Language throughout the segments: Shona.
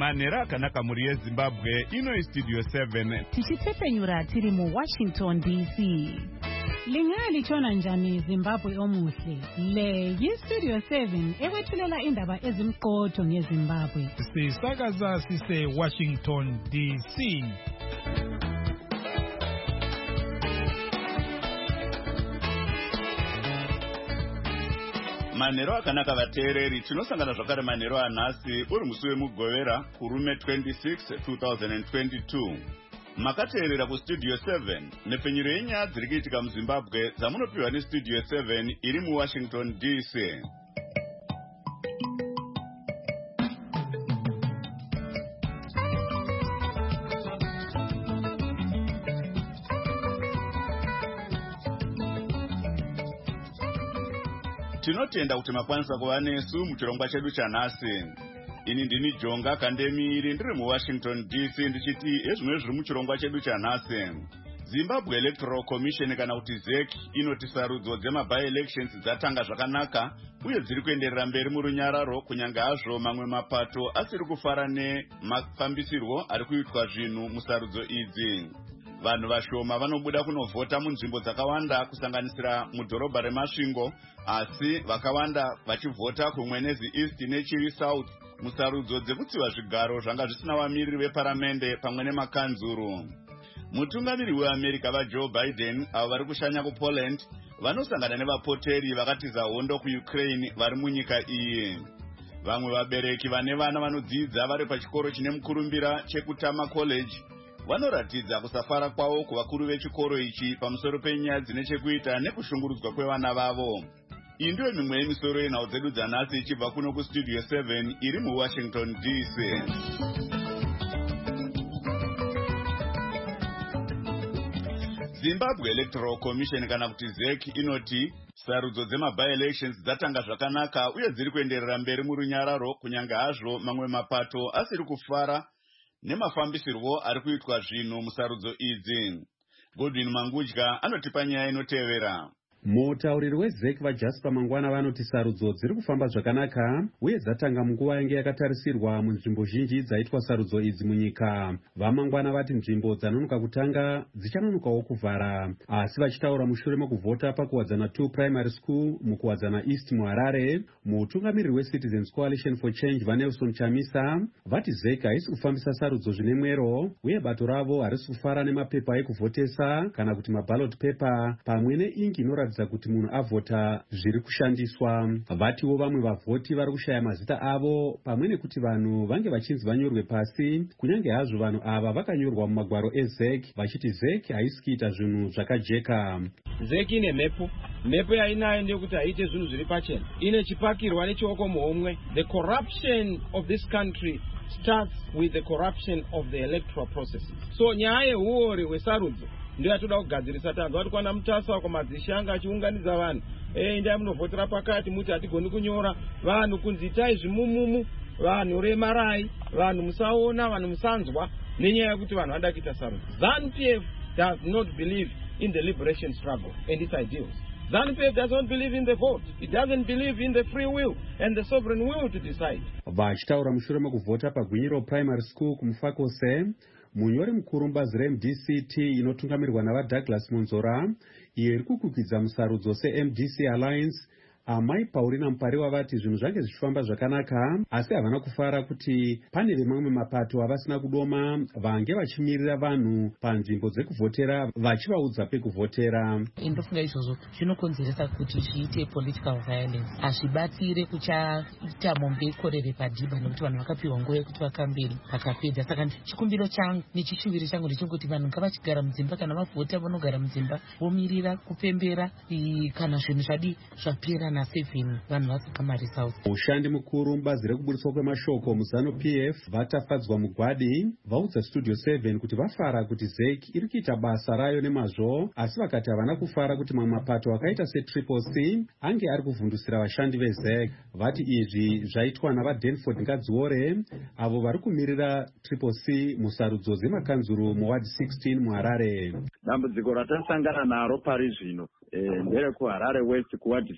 Manhero akanaka muri yeZimbabwe, ino iStudio 7. Tichitepenyura tiri mu Washington DC. Lingalitshona njani Zimbabwe omuhle? Le yiStudio 7 ekwethulela indaba ezimqotho ngeZimbabwe. Sisakaza sise Washington DC. Manhero akanaka vateereri, tinosangana zvakare manhero anhasi uri musi wemugovera kurume 26 2022. Makateerera kuStudio 7 nepfenyuro yenyaya dziri kuitika muZimbabwe dzamunopiwa neStudio 7 iri muWashington DC. Tinotenda kuti makwanisa kuva nesu muchirongwa chedu chanhasi. Ini ndini Jonga Kandemiri ndiri muWashington DC ndichiti ezvimwe zviri muchirongwa chedu chanhasi. Zimbabwe Electoral Commission kana kuti ZEC inoti sarudzo dzema-by-elections dzatanga zvakanaka uye dziri kuenderera mberi murunyararo kunyange hazvo mamwe mapato asiri kufara nemafambisirwo ari kuitwa zvinhu musarudzo idzi. Vanhu vashoma vanobuda kunovhota munzvimbo dzakawanda kusanganisira mudhorobha reMasvingo, asi vakawanda vachivhota kuMwenezi East neChiri South musarudzo dzekutsiva zvigaro zvanga zvisina vamiriri veparamende pamwe nemakanzuru. Mutungamiri weAmerica vaJoe Biden avo vari kushanya kuPoland vanosangana nevapoteri vakatiza hondo kuUkraine vari munyika iyi. Vamwe vabereki vane vana vanodzidza vari pachikoro chine mukurumbira chekutama college vanoratidza kusafara kwavo kuvakuru vechikoro ichi pamusoro penyaya dzine chekuita nekushungurudzwa kwevana vavo. Iyi ndiyo mimwe yemisoro yenhau dzedu dzanhasi ichibva kuno kuStudio 7 iri muWashington DC. Zimbabwe Electoral Commission kana kuti ZEC inoti sarudzo dzema-by-elections dzatanga zvakanaka uye dziri kuenderera mberi murunyararo kunyange hazvo mamwe mapato asiri kufara nemafambisirwo ari kuitwa zvinhu musarudzo idzi. Godwin Mangudya anotipa nyaya inotevera. Mutauriri weZEC vaJasper Mangwana vanoti sarudzo dziri kufamba zvakanaka uye dzatanga munguva yange yakatarisirwa munzvimbo zhinji dzaitwa sarudzo idzi munyika. Vamangwana vati nzvimbo dzanonoka kutanga dzichanonokawo kuvhara, asi vachitaura mushure mekuvhota pakuwadzana 2 primary school mukuwadzana East muHarare. Mutungamiriri weCitizens Coalition for Change vaNelson Chamisa vati ZEC haisi kufambisa sarudzo zvine mwero uye bato ravo harisi kufara nemapepa ekuvhotesa kana kuti maballot paper pamwe neingi inoratidza kuti munhu avhota zviri kushandiswa. Vatiwo vamwe vavhoti vari kushaya mazita avo pamwe nekuti vanhu vange vachinzi vanyorwe pasi, kunyange hazvo vanhu ava vakanyorwa mumagwaro eZEC vachiti ZEC haisi kuita zvinhu zvakajeka. ZEC ine mhepo yainayo ndeyekuti haiite zvinhu zviri pachena, ine chipakirwa nechioko muhomwe. The corruption of this country starts with the corruption of the electoral process. So nyaya yehuori hwesarudzo ndio yatoda kugadzirisa. Tanzwa kuti kwana Mutasa kwamadzishanga achiunganidza vanhu, endai munovhotera pakati, muti hatigoni kunyora vanhu kunzi itai zvimumumu, vanhu remarai, vanhu musaona, vanhu musanzwa, nenyaya yekuti vanhu vada kuita sarudzo. ZANU-PF does not believe in the liberation struggle and its ideals. ZANU-PF does not believe in the vote. It doesn't believe in the free will and the sovereign will to decide. Vachitaura mushure mekuvhota paGwinyiro Primary School kumufakose, munyori mukuru mubazi reMDC-T inotungamirirwa navaDouglas Monzora iyo iri kukwikwidzira musarudzo seMDC Alliance, Amai Paulina Mupariwa vati zvinhu zvange zvichifamba zvakanaka, asi havana kufara kuti pane vemamwe mapato avasina kudoma vange vachimirira vanhu panzvimbo dzekuvhotera vachivaudza pekuvhotera. Ndofunga izvozvo zvinokonzeresa kuti zviite political violence, hazvibatsire kuchaita mombe ikorere padhiba nekuti vanhu vakapiwa nguva yekuti vakamberi vakapedza. Saka chikumbiro changu nechishuviro changu ndechekuti vanhu ngavachigara mudzimba, kana vavhota vanogara mudzimba vomirira kupembera kana zvinhu zvadi zvapera na 7 vanhu vasika maresauti. Ushandi mukuru mubazi rekubudiswa kwemashoko muZANU-PF vatafadzwa mugwadi vaudza Studio 7 kuti vafara kuti ZEC iri kuita basa rayo nemazvo, asi vakati havana kufara kuti mamwe mapato akaita seCCC ange ari kuvhundusira vashandi veZEC. Vati izvi zvaitwa navaDanford Ngadziore avo vari kumirira CCC musarudzo dzemakanzuru muward 16 muHarare. Dambudziko ratasangana naro pari zvino nderekuHarare West kuward 16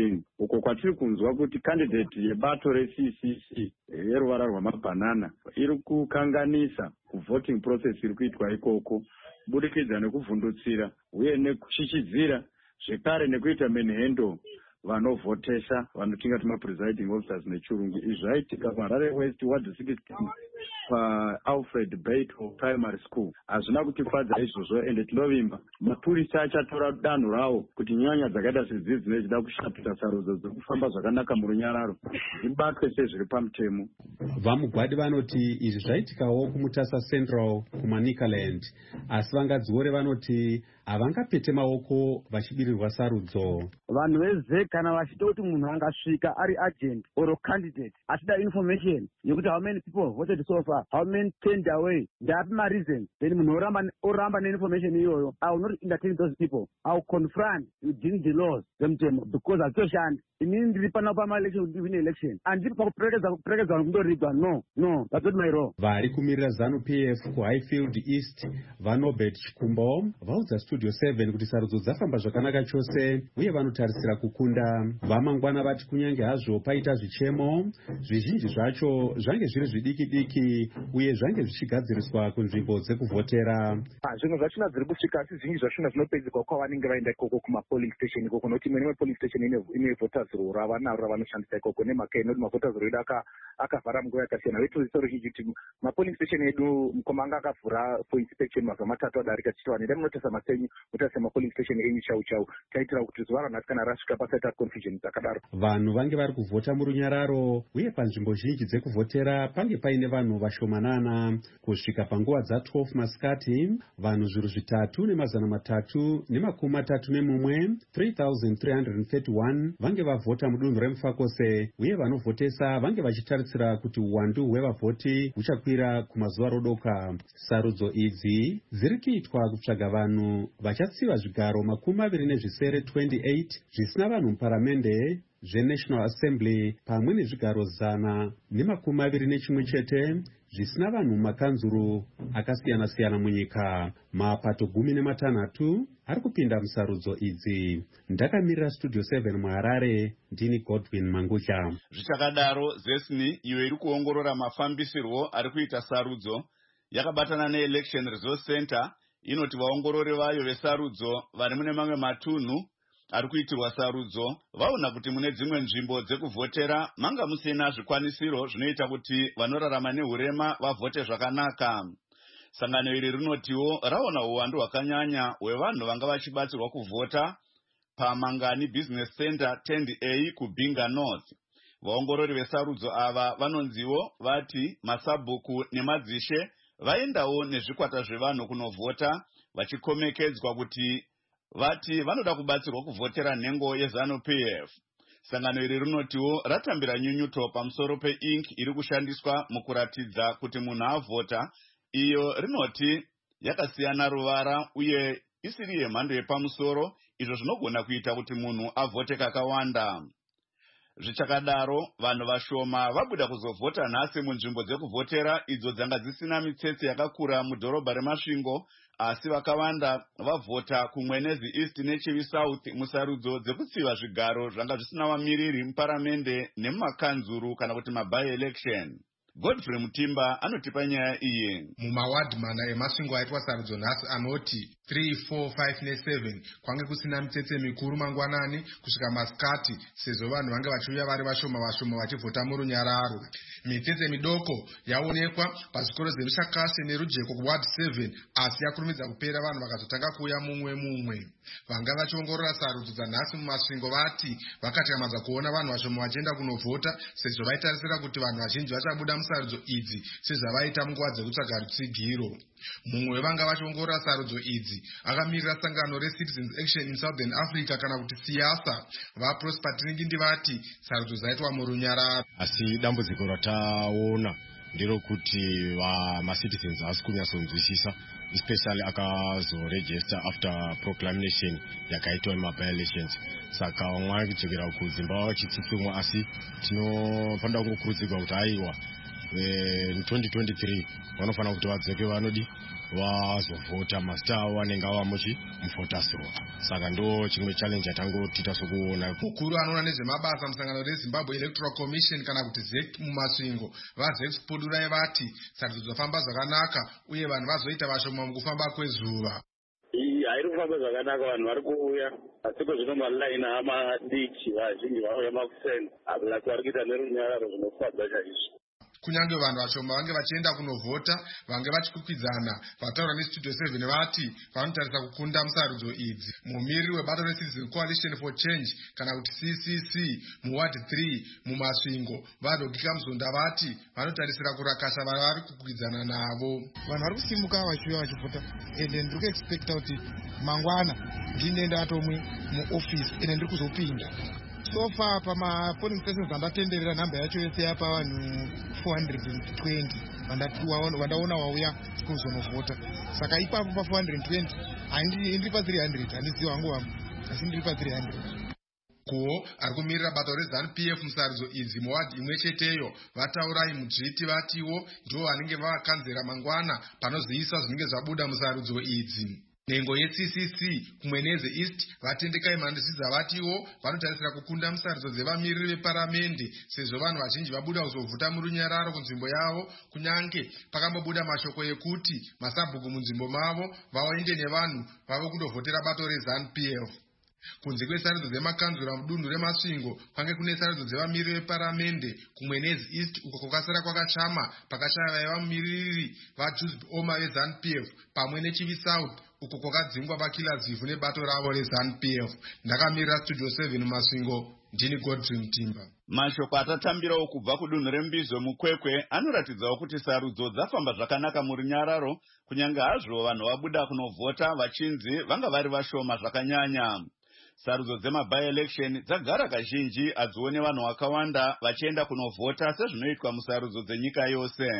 2015 uko kwatiri kunzwa kuti candidate yebato reCCC yeruvara rwamabhanana iri kukanganisa kuvoting process iri kuitwa ikoko kubudikidza nekuvhundutsira uye nekuchichidzira zvekare nekuita menhendo vanovhotesa vanotingati mapresiding officers nechirungu. Izvi zvaitika paHarare West ward 16 paAlfred Bato Primary School. Hazvina kutifadza izvozvo ende tinovimba mapurisa achatora danho rawo kuti nyanya dzakaita sedzidzi dzinechida kushatira sarudzo dzekufamba zvakanaka murunyararo dzibatwe sezviri pamutemo. Vamugwadi vanoti izvi zvaitikawo kuMutasa Central kuManicaland, asi vangadziore vanoti havangapete maoko vachibirirwa sarudzo. Vanhu vezek kana vachida kuti munhu angasvika ari agent or candidate achida information yekuti how many people voted so far, how many turned away, ndapi mareason, then munhu oramba neinformation iyoyo, I will not entertain those people. I will confront within the laws zemutemo because hazitoshandi. Inini ndiri pano pama-election kuti ndivine election handiri pakuperekedza vanhu kundorigwa. No, that's not my role. Vari kumirira ZANU-PF kuHighfield East vaNobert Chikumbo vaudza Studio 7 kuti sarudzo dzafamba zvakanaka chose uye vanotarisira kukunda. Vamangwana vati kunyange hazvo paita zvichemo, zvizhinji zvacho zvange zviri zvidiki-diki uye zvange zvichigadziriswa kunzvimbo dzekuvhotera. Zvinhu zvachona zviri kusvika asi zvinji zvachona zvinopedzerwa kwavanenge vaenda ikoko kuma-polling station ikoko, nokuti imwe polling station ine voters roll ravanaro ravanoshandisa ikoko nemhaka inoti mavoters roll edu akavhara munguva yakasiyana. Vetoziso ruzhinji kuti mapolling station edu mukoma anga akavhura for inspection mazuva matatu adarika tichitova neda munotesa masenyu mutarisa mapolling station enyu chau taitira kuti zuva ranhasi kana rasvika pasaita confusion dzakadaro. Vanhu vange vari kuvhota murunyararo uye panzvimbo zhinji dzekuvhotera pange paine vanhu vashomanana. Kusvika panguva dza12 masikati vanhu zviuru 3,331 3,331 vange vavhota mudunhu reMufakose uye vanovhotesa vange vachitarisira kuti uwandu hwevavhoti huchakwira kumazuva rodoka. Sarudzo idzi dziri kuitwa kutsvaga vanhu vachatsiva zvigaro 28 zvisina vanhu muparamende zveNational Assembly pamwe nezvigaro 121 chete zvisina vanhu mumakanzuru akasiyana-siyana munyika. Mapato 16 ari kupinda musarudzo idzi. Ndakamirira Studio 7 muHarare, ndini Godwin Mangucha. Zvichakadaro, ZESNI iyo iri kuongorora mafambisirwo ari kuita sarudzo yakabatana neElection Resource Center inoti vaongorori vayo vesarudzo vari mune mamwe matunhu ari kuitirwa sarudzo vaona kuti mune dzimwe nzvimbo dzekuvhotera manga musina zvikwanisiro zvinoita kuti vanorarama nehurema vavhote zvakanaka. Sangano iri rinotiwo raona uwandu hwakanyanya hwevanhu vanga vachibatsirwa kuvhota paMangani Business Center 10A kuBinga North. Vaongorori vesarudzo ava vanonziwo vati masabhuku nemadzishe vaendawo nezvikwata zvevanhu kunovhota vachikomekedzwa kuti vati vanoda kubatsirwa kuvhotera nhengo yeZANU-PF. Sangano iri rinotiwo ratambira nyunyuto pamusoro peink iri kushandiswa mukuratidza kuti munhu avhota, iyo rinoti yakasiyana ruvara uye isiri yemhando yepamusoro, izvo zvinogona kuita kuti munhu avhote kakawanda. Zvichakadaro, vanhu vashoma vabuda kuzovhota nhasi munzvimbo dzekuvhotera idzo dzanga dzisina mitsetse yakakura mudhorobha reMasvingo, asi vakawanda vavhota kuMwenezi East neChivi South musarudzo dzekutsiva zvigaro zvanga zvisina vamiriri muparamende nemumakanzuru kana kuti maby election. Godfrey Mutimba anotipa nyaya iyi. Mumawadi mana eMasvingo aitwa sarudzo nhasi anoti 3, 4, 5 ne7 kwange kusina mitsetse mikuru mangwanani kusvika masikati sezvo vanhu vange vachiuya vari vashoma vachivhota murunyararo. Mitsetse midoko yaonekwa pazvikoro zverushakashe nerujeko kuward 7 asi yakurumidza kupera vanhu vakazotanga kuuya mumwe. Vanga vachiongorora sarudzo dzanhasi muMasvingo vati vakatyamadza kuona vanhu vashoma vachienda kunovhota sezvo vaitarisira kuti vanhu vazhinji vachabuda musarudzo idzi sezvavaita munguva dzekutsvaga rutsigiro. Mumwe wevanga vachiongorora sarudzo idzi akamirira sangano reCitizens Action in Southern Africa kana kuti siyasa vaProsper Tiringindi vati sarudzo dzaitwa murunyararo. Asi dambudziko rataona ndiro kuti vamacitizens hasi kunyatsonzwisisa, especially akazoregister after proclamation yakaitwa mumaby elections. Saka vamwe vari kudzokera kudzimba vachitsitsumwa, asi tinofanira kungokurudzirwa kuti aiwa 2023 vanofanira kuti vadzoke vanodi vazovhota mazita avo anenge ava mufotasiwa. Saka ndo chimwe challenge atangotita sokuona. Mukuru anoona nezvemabasa musangano reZimbabwe Electoral Commission kana kuti ZEC mumasvingo vaZEX vati sarudzo dzafamba zvakanaka uye vanhu vazoita vashoma mukufamba kwezuva. Hairi kufamba zvakanaka, vanhu vari kuuya asiko zvino malaini amadiki vazhinji vauya makuseni akulasi vari kuita nerunyararo zvinofadza chaizvo. Kunyange vanhu vashoma vange vachienda kunovhota vange vachikwikwidzana. Vataura neStudio 7 vati vanotarisa kukunda musarudzo idzi. Mumiriri weBattle Citizen Coalition for Change kana kuti CCC muward 3 mumasvingo vadogika muzonda vati vanotarisira kurakasa vari kukwikwidzana navo. Vanhu vari kusimuka vachiuya vachivhota ende ndiri kuexpecta kuti mangwana ndinenda atomwe muofisi ende ndiri kuzopinda. So far polling stations vandatenderera nhamba yacho yese yapa vanhu 420 vandaona wauya kuzonovhota. Saka ipapo pa 420 ndiri pa 300 handiziva hangu vangu asi ndiri pa 300. Kuwo ari kumirira bato reZANU-PF musarudzo idzi muwadi imwe cheteyo vataurai mudzviti vatiwo ndivo vanenge vavakanzera mangwana panozoiswa zvinenge zvabuda musarudzo idzi. Nhengo yeCCC kumwe neze East vatendekai mandisiza vatiwo vanotarisira kukunda musarudzo dzevamiriri veparamende sezvo vanhu vazhinji vabuda kuzovhota murunyararo kunzvimbo yavo kunyange pakambobuda mashoko ekuti masabhuku munzvimbo mavo vaende nevanhu vavo kundovhotera bato reZANU-PF. Kunze kwesarudzo dzemakanzura mudunhu remasvingo kwange kune sarudzo dzevamiriri veparamende kumwe nezi East uko kwakasara kwakashama pakashaya vaiva mumiriri vaJoseph Oma veZANU-PF pamwe neChivi South uko kwakadzingwa vakila zivhu nebato ravo reZANU-PF. Ndakamirira Studio 7 mumasvingo ndini Godfrey Mtimba. Mashoko atatambirawo kubva kudunhu reMbizo mukwekwe anoratidzawo kuti sarudzo dzafamba zvakanaka murunyararo kunyange hazvo vanhu vabuda kunovhota vachinzi vanga vari vashoma zvakanyanya. Sarudzo dzema-by-election dzagara kazhinji hadzione vanhu vakawanda vachienda kunovhota sezvinoitwa musarudzo dzenyika yose.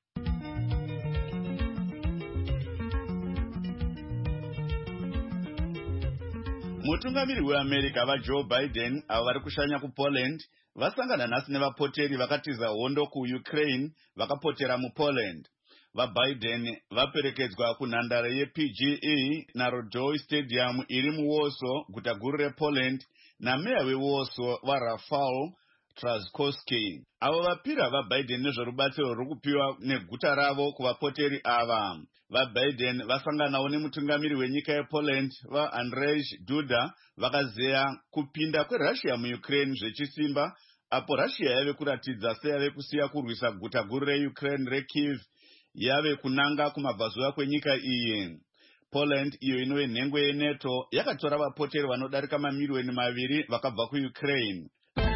Mutungamiri weAmerica vaJoe Biden avo vari kushanya kuPoland vasangana nhasi nevapoteri vakatiza hondo kuUkraine vakapotera muPoland. VaBiden vaperekedzwa kunhandare yePGE Narodoy Stadium iri muWarsaw, guta guru rePoland, nameya weWarsaw vaRafał Trzaskowski. Avo vapira vaBiden nezverubatsiro ruri kupiwa neguta ravo kuvapoteri ava. VaBiden vasanganawo nemutungamiri wenyika yePoland vaAndrzej Duda vakazeya kupinda kweRussia muUkraine zvechisimba, apo Russia yave kuratidza seyave kusiya kurwisa guta guru reUkraine reKyiv yave kunanga kumabvazuva kwenyika iyi. Poland, iyo inove nhengo yeNATO, yakatora vapoteri vanodarika mamiliyoni 2 vakabva kuUkraine.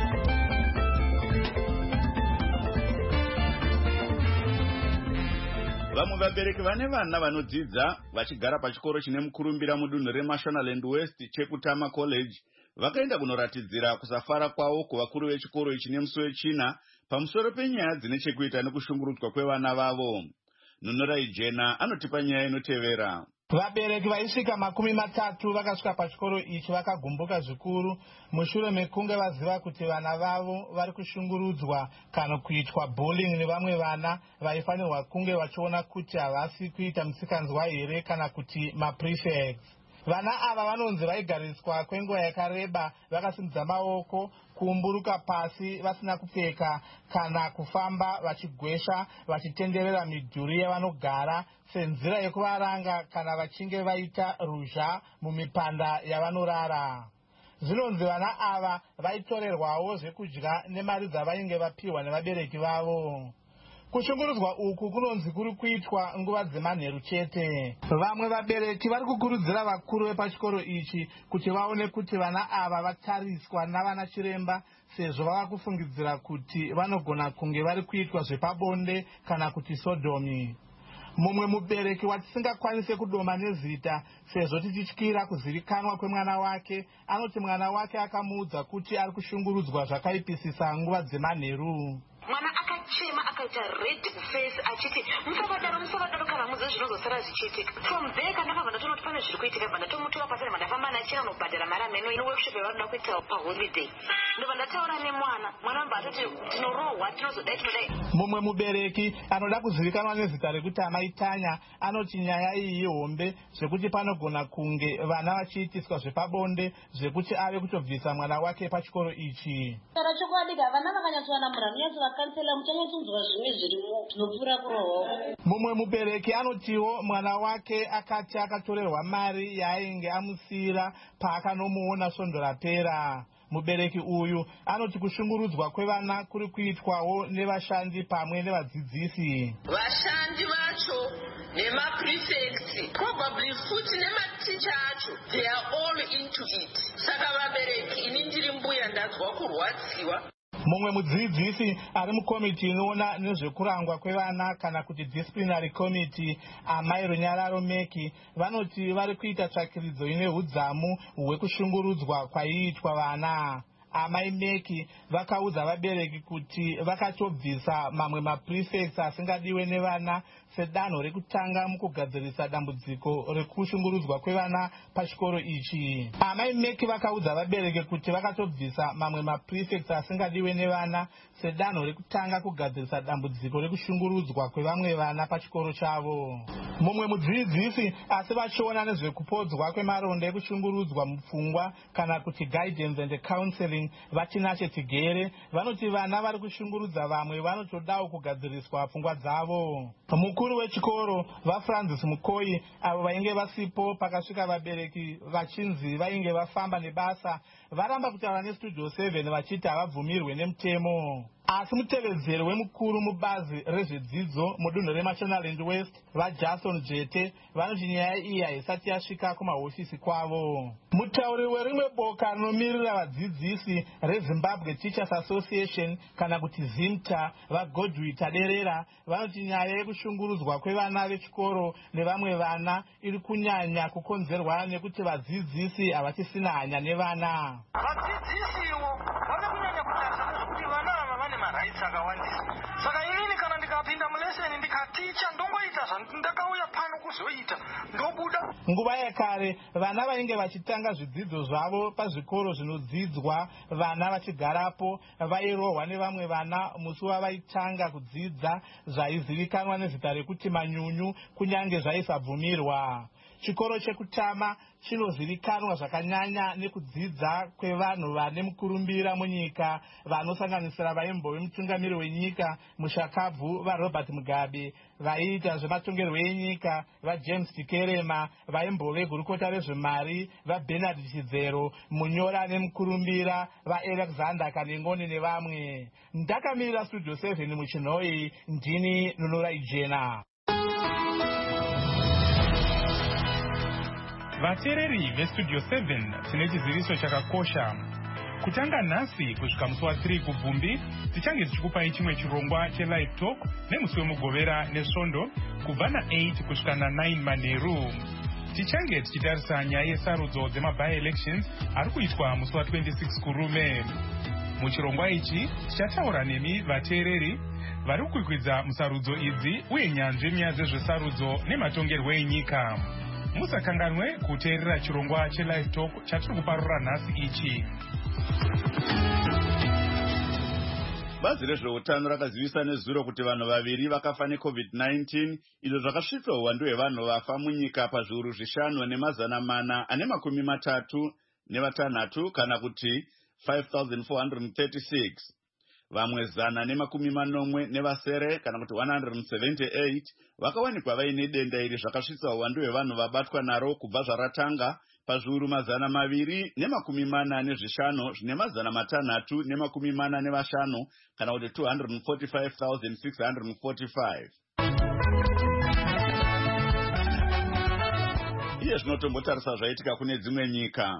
Vamwe vabereki vane vana vanodzidza vachigara pachikoro chine mukurumbira mudunhu reMashonaland West Chekutama College vakaenda kunoratidzira kusafara kwavo kuvakuru vechikoro ichi nemusi wechina pamusoro penyaya dzine chekuita nekushungurudzwa kwevana vavo. Nunorai Jena anotipa nyaya inotevera. Vabereki vaisvika 30 vakasvika pachikoro ichi vakagumbuka zvikuru mushure mekunge vaziva kuti vana vavo vari kushungurudzwa kana kuitwa bullying nevamwe vana vaifanirwa kunge vachiona kuti havasi kuita musikanzwa here kana kuti maprefects. Vana ava vanonzi vaigariswa kwenguva yakareba vakasimudza maoko, kuumburuka pasi vasina kupfeka kana kufamba vachigwesha vachitenderera midhuri yavanogara senzira yekuvaranga kana vachinge vaita ruzha mumipanda yavanorara. Zvinonzi vana ava vaitorerwawo zvekudya nemari dzavainge vapiwa nevabereki vavo. Kushungurudzwa uku kunonzi kuri kuitwa nguva dzemanheru chete. Vamwe vabereki vari kukurudzira vakuru vepachikoro ichi kuti vaone kuti vana ava vatariswa navana chiremba sezvo vava kufungidzira kuti vanogona kunge vari kuitwa zvepabonde kana kuti sodomi. Mumwe mubereki watisingakwanise kudoma nezita sezvo tichityira kuzivikanwa kwemwana wake anoti mwana wake akamuudza kuti ari kushungurudzwa zvakaipisisa nguva dzemanheru. Mwana akachema akaita red face achiti musavadaro kana muze zvinozosara zvichiitika. From there kana pabva ndatonoti pane zviri kuitika bva ndatomutora pasari mandafamba nachina unobhadhara mari ameno ino workshop yavari kuda kuita paholiday. ndobva ndataura nemwana mamba atoti tinorohwa tinozodai tinodai. Mumwe mubereki anoda kuzivikanwa nezita rekuti Amai Tanya anoti nyaya iyi ihombe zvekuti panogona kunge vana vachiitiswa zvepabonde zvekuti ave kutobvisa mwana wake pachikoro ichi. Saka chokwadi vana vakanyatswana muranyadzo vakansela muchanyatsunzwa zvimwe zvirimo zvinopfuura kurohwa. Mumwe mubereki anotiwo mwana wake akati akatorerwa mari yaainge amusiyira paakanomuona svondo rapera. Mubereki uyu anoti kushungurudzwa kwevana kuri kuitwawo nevashandi pamwe nevadzidzisi. Vashandi vacho nemaprefects probably futi nematicha acho they are all into it. Saka vabereki ini ndiri mbuya ndadzwa kurwadziwa. Mumwe mudzidzisi ari mukomiti inoona nezvekurangwa kwevana kana kuti disciplinary committee Amai Runyararo Meki vanoti vari kuita tsvakiridzo ine hudzamu hwekushungurudzwa kwaiitwa vana. Amai Meki vakaudza vabereki kuti vakatobvisa mamwe maprefects asingadiwe nevana sedanho rekutanga mukugadzirisa dambudziko rekushungurudzwa kwevana pachikoro ichi. Amai Meki vakaudza vabereki kuti vakatobvisa mamwe maprefects asingadiwe nevana sedanho rekutanga kugadzirisa dambudziko rekushungurudzwa kwevamwe vana pachikoro chavo. Mumwe mudzidzisi asi vachiona nezvekupodzwa kwemaronda ekushungurudzwa mupfungwa kana kuti guidance and counseling Vachinashe Tigere vanoti vana vari kushungurudza vamwe vanotodawo kugadziriswa pfungwa dzavo. Mukuru wechikoro vaFrancis Mukoi avo vainge vasipo pakasvika vabereki vachinzi vainge vafamba nebasa varamba kutaura nestudio 7 vachiti havabvumirwe nemutemo. Asi mutevedzeri wemukuru mubazi rezvedzidzo mudunhu reMashonaland West vaJason Jete vanoti nyaya iyi haisati yasvika kumahofisi kwavo. Mutauri werimwe boka rinomirira vadzidzisi reZimbabwe Teachers Association kana kuti ZIMTA vaGodwi Taderera vanoti nyaya yekushungurudzwa kwevana vechikoro nevamwe vana iri kunyanya kukonzerwa nekuti vadzidzisi havachisina hanya nevana. Vadzidzisiwo vane kunyanya kutarisa nezvekuti vana ava vane marights akawandisa. Saka inini kana ndikapinda muleseni ndikaticha ndongoita zvandakauya pano kuzoita ndobuda. Nguva yakare vana vainge vachitanga zvidzidzo zvavo pazvikoro zvinodzidzwa vana vachigarapo vairohwa nevamwe vana musi wavaitanga kudzidza zvaizivikanwa nezita rekuti manyunyu kunyange zvaisabvumirwa. Chikoro chekutama chinozivikanwa zvakanyanya nekudzidza kwevanhu vane mukurumbira munyika vanosanganisira vaimbove mutungamiri wenyika mushakabvu vaRobert Mugabe, vaiita zvematongerwo enyika vaJames Tikerema, vaimbove gurukota rezvemari vaBernard Chidzero, munyora nemukurumbira vaAlexander Kanengoni nevamwe. Ndakamirira studio 7 muchinhoi ndini Nunurai Jena. Vateereri vestudio 7 tine chiziviso chakakosha. Kutanga nhasi kusvika musi wa3 kubvumbi tichange tichikupai chimwe chirongwa chelive talk nemusi wemugovera nesvondo kubva na8 kusvika na9 manheru. Tichange tichitarisa nyaya yesarudzo dzemabi-elections ari kuitwa musi wa26 kurume. Muchirongwa ichi tichataura nemi vateereri vari kukwikwidza musarudzo idzi uye nyanzvi nyaya dzezvesarudzo nematongerwo enyika. Musakanganwe kuteerera chirongwa chelive talk chatiri kuparura nhasi ichi. Bazi rezveutano rakazivisa nezuro kuti vanhu vaviri vakafa neCovid-19 izvo zvakasvitsa uwandu hwevanhu vafa munyika pazviuru 5,436 kana kuti 5,436. Vamwe 140 kana kuti 178 vakawanikwa vaine denda iri zvakasvitsa uwandu hwevanhu vabatwa naro kubva zvaratanga pazviuru 245 zvine 645 kana kuti 245,645. Iye zvinotombotarisa zvaitika kune dzimwe nyika.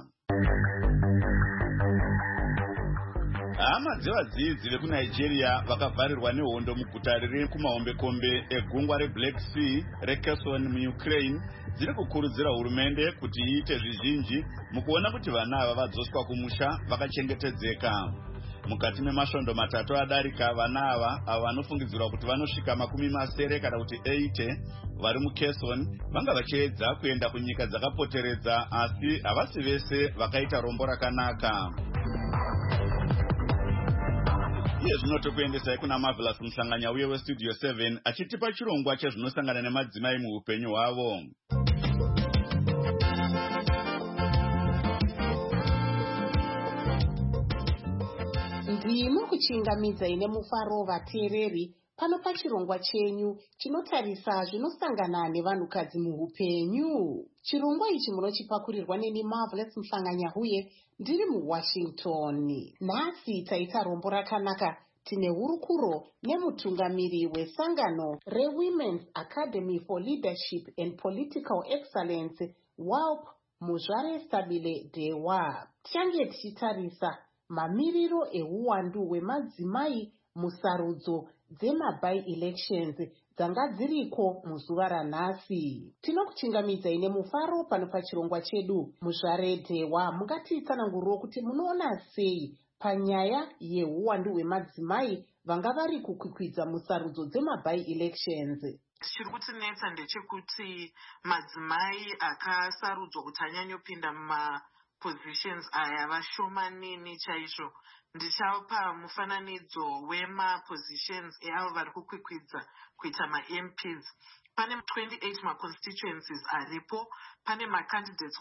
Hama dzevadzidzi vekuNigeria vakavharirwa nehondo muguta riri kumahombekombe egungwa reBlack Sea reKherson muUkraine dziri kukurudzira hurumende kuti iite zvizhinji mukuona kuti vana ava vadzoswa kumusha vakachengetedzeka. Mukati memasvondo matatu adarika vana ava vanofungidzirwa kuti vanosvika 70 kana kuti 80 vari muKherson vanga vachiedza kuenda kunyika dzakapoteredza asi havasi vese vakaita rombo rakanaka. iye zvinotokuendesai kuna Marvelous Mhlanganya uye westudio 7 achitipa chirongwa chezvinosangana nemadzimai muupenyu hwavo. Ndimi kuchingamidza ine mufaro vateereri pano pachirongwa chenyu chinotarisa zvinosangana nevanhukadzi muupenyu. Chirongwa ichi munochipakurirwa neni Marvelous Mhlanganya uye ndiri muWashington. Nhasi taita rombo rakanaka. Tine hurukuro nemutungamiri wesangano reWomen's Academy for Leadership and Political Excellence WALP Muzvare Stabile Dewa. Tichange tichitarisa mamiriro euwandu hwemadzimai musarudzo dzema-by-elections dzanga dziriko muzuva ranhasi. Tinokuchingamidza ine mufaro pano pachirongwa chedu. Muzvare Dewa, mungatitsananguriro kuti munoona sei panyaya yeuwandu hwemadzimai vanga vari kukwikwidza musarudzo dzema-by-elections? Chiri kutinetsa ndechekuti madzimai akasarudzwa kuti anyanyopinda positions aya vashomanini chaizvo. Ndichapa mufananidzo wema-positions eavo vari kukwikwidza kuita ma-MPs. Pane 28 ma-constituencies aripo. Pane ma-candidates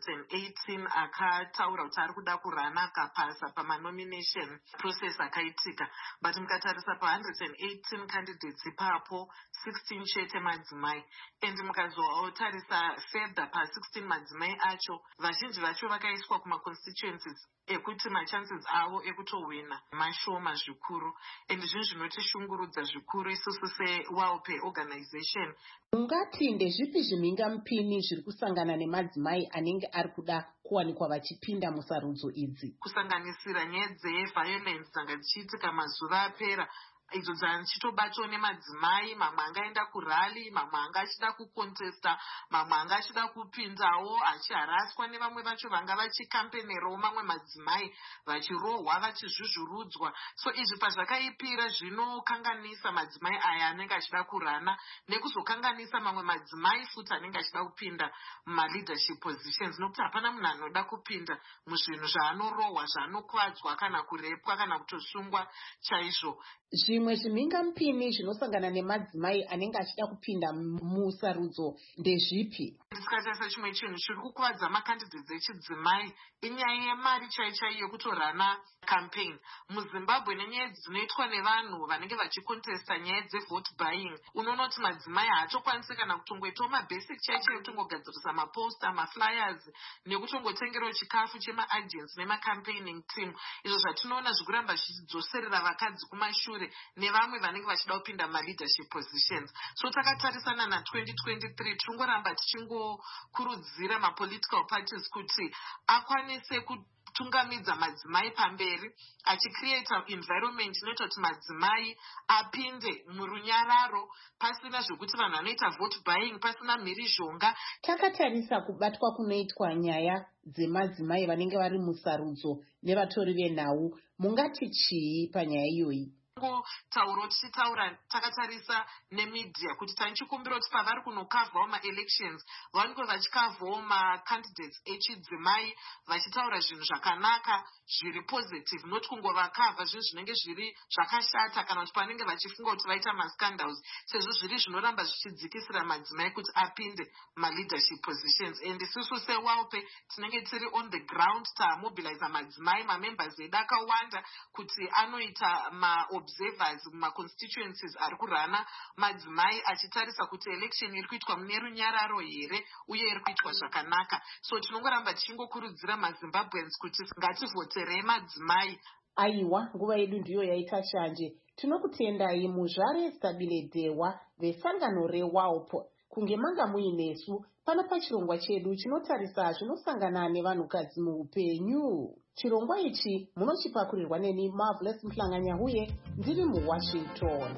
118 akataura kuti ari kuda kurana akapasa pama-nomination process akaitika. But mukatarisa pa-118 candidates ipapo 16 chete madzimai. And mukazotarisa further pa-16 madzimai acho, vazhinji vacho vakaiswa kuma-constituencies ekuti machances avo ekutowina mashoma zvikuru. And zvinhu zvinotishungurudza zvikuru isusu seWALP organization. Mungati ndezvipi zvimhingamupini zviri kusangana nemadzimai anenge ari kuda kuwanikwa vachipinda musarudzo idzi? Kusanganisira nyaya dzeviolence dzanga dzichiitika mazuva apera, idzo dzachitobatwa nemadzimai. Mamwe angaenda kurali, mamwe anga achida kukontesta, mamwe anga achida kupindawo achiharaswa nevamwe vacho vanga vachikampenerawo mamwe madzimai, vachirohwa, vachizvuzvurudzwa. So izvi pazvakaipira zvinokanganisa madzimai aya anenge achida kurana, nekuzokanganisa mamwe madzimai futi anenge achida kupinda muma-leadership positions, nokuti hapana munhu anoda kupinda muzvinhu zvaanorohwa, zvaanokwadzwa kana kurepwa kana kutosungwa chaizvo. Zvimwe zvimhingamupini zvinosangana nemadzimai anenge achida kupinda musarudzo ndezvipi? Ndikatarisa chimwe chinhu chiri kukuvadza macandidates echidzimai inyaya yemari chaichai yekutorana campaign. MuZimbabwe nenyaya dzinoitwa nevanhu vanenge vachikontesta nyaya dzevote buying, unoona kuti madzimai haachokwanisi kana kutongoitawo mabasic chaichai kutongogadzirisa maposta, maflyers nekutongotengerawo chikafu chema-agents nema-campaigning team. Izvo zvatinoona zvikuramba zvichidzoserera vakadzi kumashure nevamwe vanenge vachida kupinda ma-leadership positions. So takatarisana na2023 tirongoramba tichingokurudzira ma-political parties kuti akwanise kutungamidza madzimai pamberi, achicreata environment inoita kuti madzimai apinde murunyararo pasina zvokuti vanhu vanoita vote buying, pasina mhirizhonga. Takatarisa kubatwa kunoitwa nyaya dzemadzimai vanenge vari musarudzo nevatori venhau. Mungati chii panyaya iyoyi? Tauro tichitaura takatarisa nemedia kuti tanichikumbira kuti pavari kunokavhawo ma-elections vanenge vachikavhawo ma-candidates echidzimai vachitaura zvinhu zvakanaka zviri positive, not kungovakavha zvinhu zvinenge zviri zvakashata kana kuti panenge vachifunga kuti vaita mascandals, sezvo zviri zvinoramba zvichidzikisira madzimai kuti apinde ma-leadership positions. And isusu seWALP tinenge tiri on the ground, tamobiliza madzimai, mamembers edu akawanda kuti anoita observers muma-constituencies ari kurana madzimai achitarisa kuti election iri kuitwa mune runyararo here uye iri kuitwa zvakanaka. So tinongoramba tichingokurudzira maZimbabweans kuti ngativhoterei madzimai. Aiwa, nguva yedu ndiyo yaita shanje. Tinokutendai Muzvare Stabile Dewa vesangano reWALP kunge manga muinesu pano pachirongwa chedu chinotarisa zvinosangana nevanhukadzi muupenyu. Chirongwa ichi munochipakurirwa neni Marvelous Mhlanganya uye ndiri muWashington.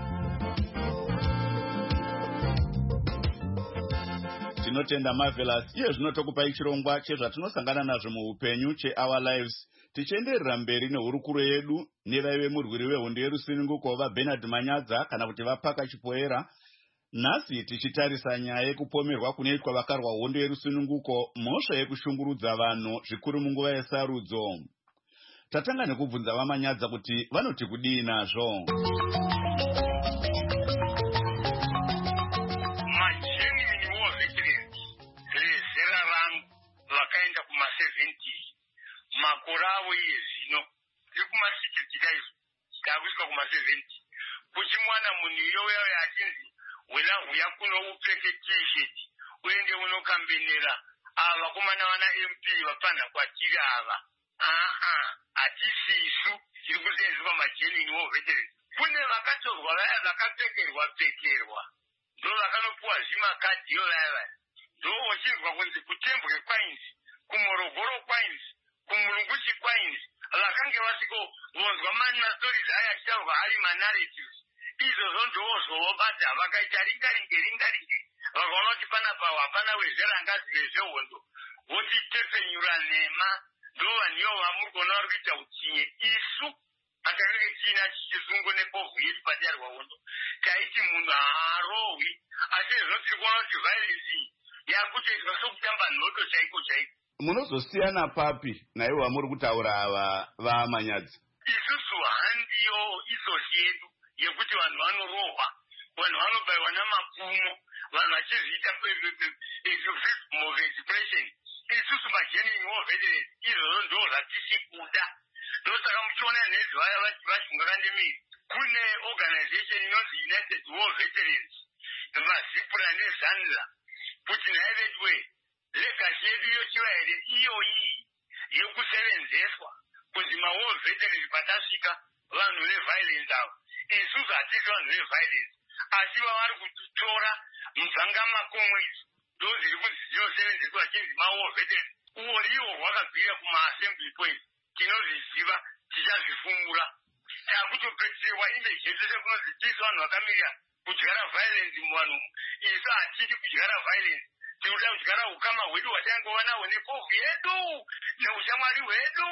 Tinotenda Marvelous. Iye zvinotokupai chirongwa chezvatinosangana nazvo muupenyu cheOur Lives. Tichienderera mberi nehurukuro yedu nevaive murwiri wehondo yerusununguko vaBernard Manyadza kana kuti vaPaka Chipoera. Nhasi tichitarisa nyaya yekupomerwa kunoitwa vakarwa hondo yerusununguko, mhosva yekushungurudza vanhu zvikuru munguva yesarudzo. tatanga nekubvunza vamanyadza kuti vanoti kudii nazvo. Magenuine war veterans vezera rangu vakaenda kuma-70 makore avo iye zvino iri kuma-60 daizvo takusvika kuma-70 kuchimwana munhu iyoyo achinzi wena uya kuno upfeke t-shirt uende unokambenera ava vakomana vana MP vapanha kwatiri ava. Hatisisu tiri kusenzeswa magenuine war veterans. Kune vakatorwa vaya vakapfekerwa ndo vakanopuwa zvimakadhiyo vaya ndo wachinzwa kunzi kutembwe kwainzi, kumorogoro kwainzi, kumurunguchi kwainzi, vakange vasikovonzwa mastorizi aya achitaurwa ari manarratives. Izvozvo ndozvovobata vakaita ringaringe vakaona kuti panapa hapana wezera ngazi vezvehondo votitepenyura nhema ndo vanhuyo vamuri kuona vari kuita utsinye. Isu atakenge tiina chizungu nepovhu yedu padare hwehondo taiti munhu haarohwi, asi izvo tiri kuona kuti vailensi yakutoitwa sokutamba nhoto chaiko. Munozosiyana papi naivo vamuri kutaura ava vamanyadzi? Isusu handiyo isosi yedu yekuti vanhu vanorohwa, vanhu vanobayiwa namapumo, vanhu vachizviita victim of expression. Isusu magenuine war veterans izvozvo ndo zvatisi kuda. Ndosaka muchiona nhezi vaya vachunga nemiri. Kune organization inonzi United War Veterans, mazipura nezanla, kuti naivedwe legacy yedu yochiva here iyoyi yekusevenzeswa kunzi ma-war veterans patasvika vanhu veviolence avo. Isusu hatisi vanhu veviolence, asi vavari kutora mdzangamakomwedzi ndo dziri kunzi dzinosevenzeswa chinzi ma-war veterans. Uoriwo rwakabvira kuma-assembly point, tinozviziva tichazvifumura. Takutopedzerwa imeji yedu sekunonzi tisu vanhu vakamirira kudyara violence muvanhu. Isu hatidi kudyara violence, tinoda kudyara ukama hwedu hwatange nahwo nepovhu yedu neushamwari hwedu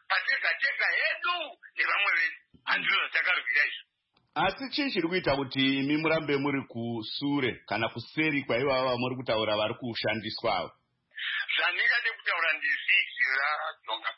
patega hedu nevamwe vedu. Handizvo zvatakarwira izvo. Asi chii chiri kuita kuti imi murambe muri kusure kana kuseri kwaivava vamuri kutaura vari kushandiswa avo? Zvandingade kutaura ndizvizvi rajonga.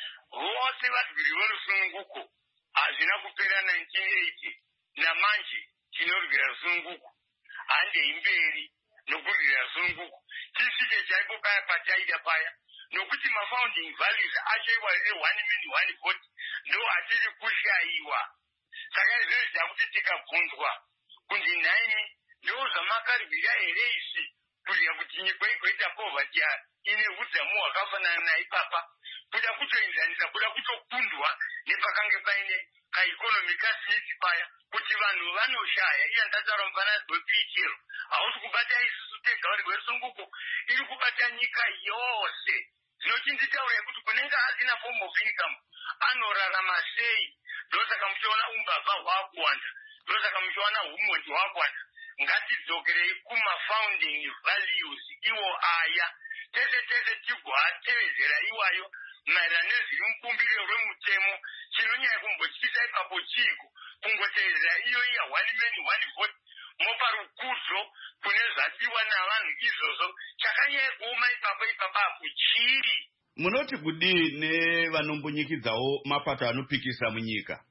Vose varwiri verusununguko hazvina kupera 1980 namanje tinorwira rusununguko. Handei mberi nokurwira rusununguko tisvike chaipo paya pataida paya, nokuti mafounding values achoiwa e1 man 1 vote ndo hatiri kushaiwa. Saka izvezvi takuti tikabvunzwa kunzi nhaini ndo zvamakarwira here isi kurya kuti nyika ikoita poverty ine udzamu hwakafanana naipapa, kuda kutoenzanisa, kuda kutokundwa nepakange paine kaikonomi kasisi paya kuti vanhu vanoshaya. Iya ndataura mufananidzo wepichiro hausi kubata isusu tega vari rwesunguko, iri kubata nyika yose. Zvinochinzitaura kuti kunenge asina form of income anorarama sei. Ndosaka muchiona umbavha hwakuwanda, ndosaka muchiona umhondi hwakuwanda. Ngatidzokerei kuma-founding values iwo aya, tese tigoatevedzera iwayo maererano nezviri mubumbiro rwemutemo. Chinonyanya kumbotyisa ipapo chiko kungotevedzera iyo iya 1 man 1 vote, mopa rukudzo kune zvatiwa navanhu izvozvo. Chakanyanya kuoma ipapo apo chiri. Munoti kudii nevanombonyikidzawo mapato anopikisa munyika?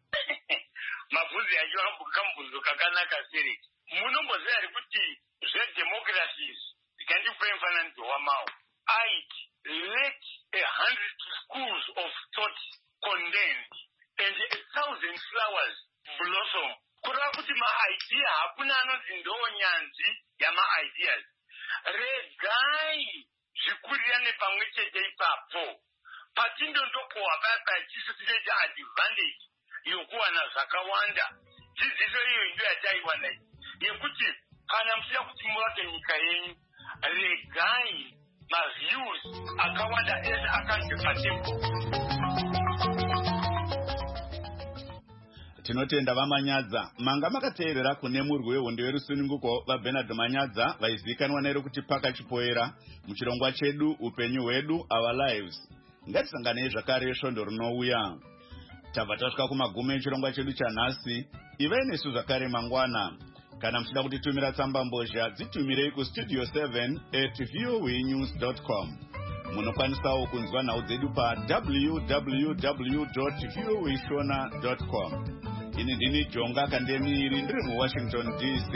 Mabvunzo acho kamubvunzo kakanaka seri. Munomboziva here kuti zvedemocracies ndikandikupe mufananidzo wamao aiti let 100 schools of thought condemned and 1,000 flowers blossom. Kureva kuti maidea hakuna anonzi ndo nyanzi yamaideas. Regai zvikurira nepamwe chete ipapo. Patindondokohwa paya tisu tinoita advantage yokuwana zvakawanda. Dzidziso iyo ndo yataiwana yekuti kana muchida kuti muvake nyika yenyu, regai maviews akawanda ese akanje patebo. Tinotenda vamanyadza. Manga makateerera kune murwi wehondo yerusununguko vaBernard Manyadza vaizivikanwa nero kuti Pakachipoera muchirongwa chedu upenyu hwedu our lives. Ngatisanganei zvakare svondo rinouya. Tabva tasvika kumagumo echirongwa chedu chanhasi. Ivai nesu zvakare mangwana. Kana muchida kutitumira tsamba mbozha dzitumirei kustudio7@voanews.com. Munokwanisawo kunzwa nhau dzedu pa www.voashona.com. Ini ndini Jonga Kandemiri ndiri muWashington DC.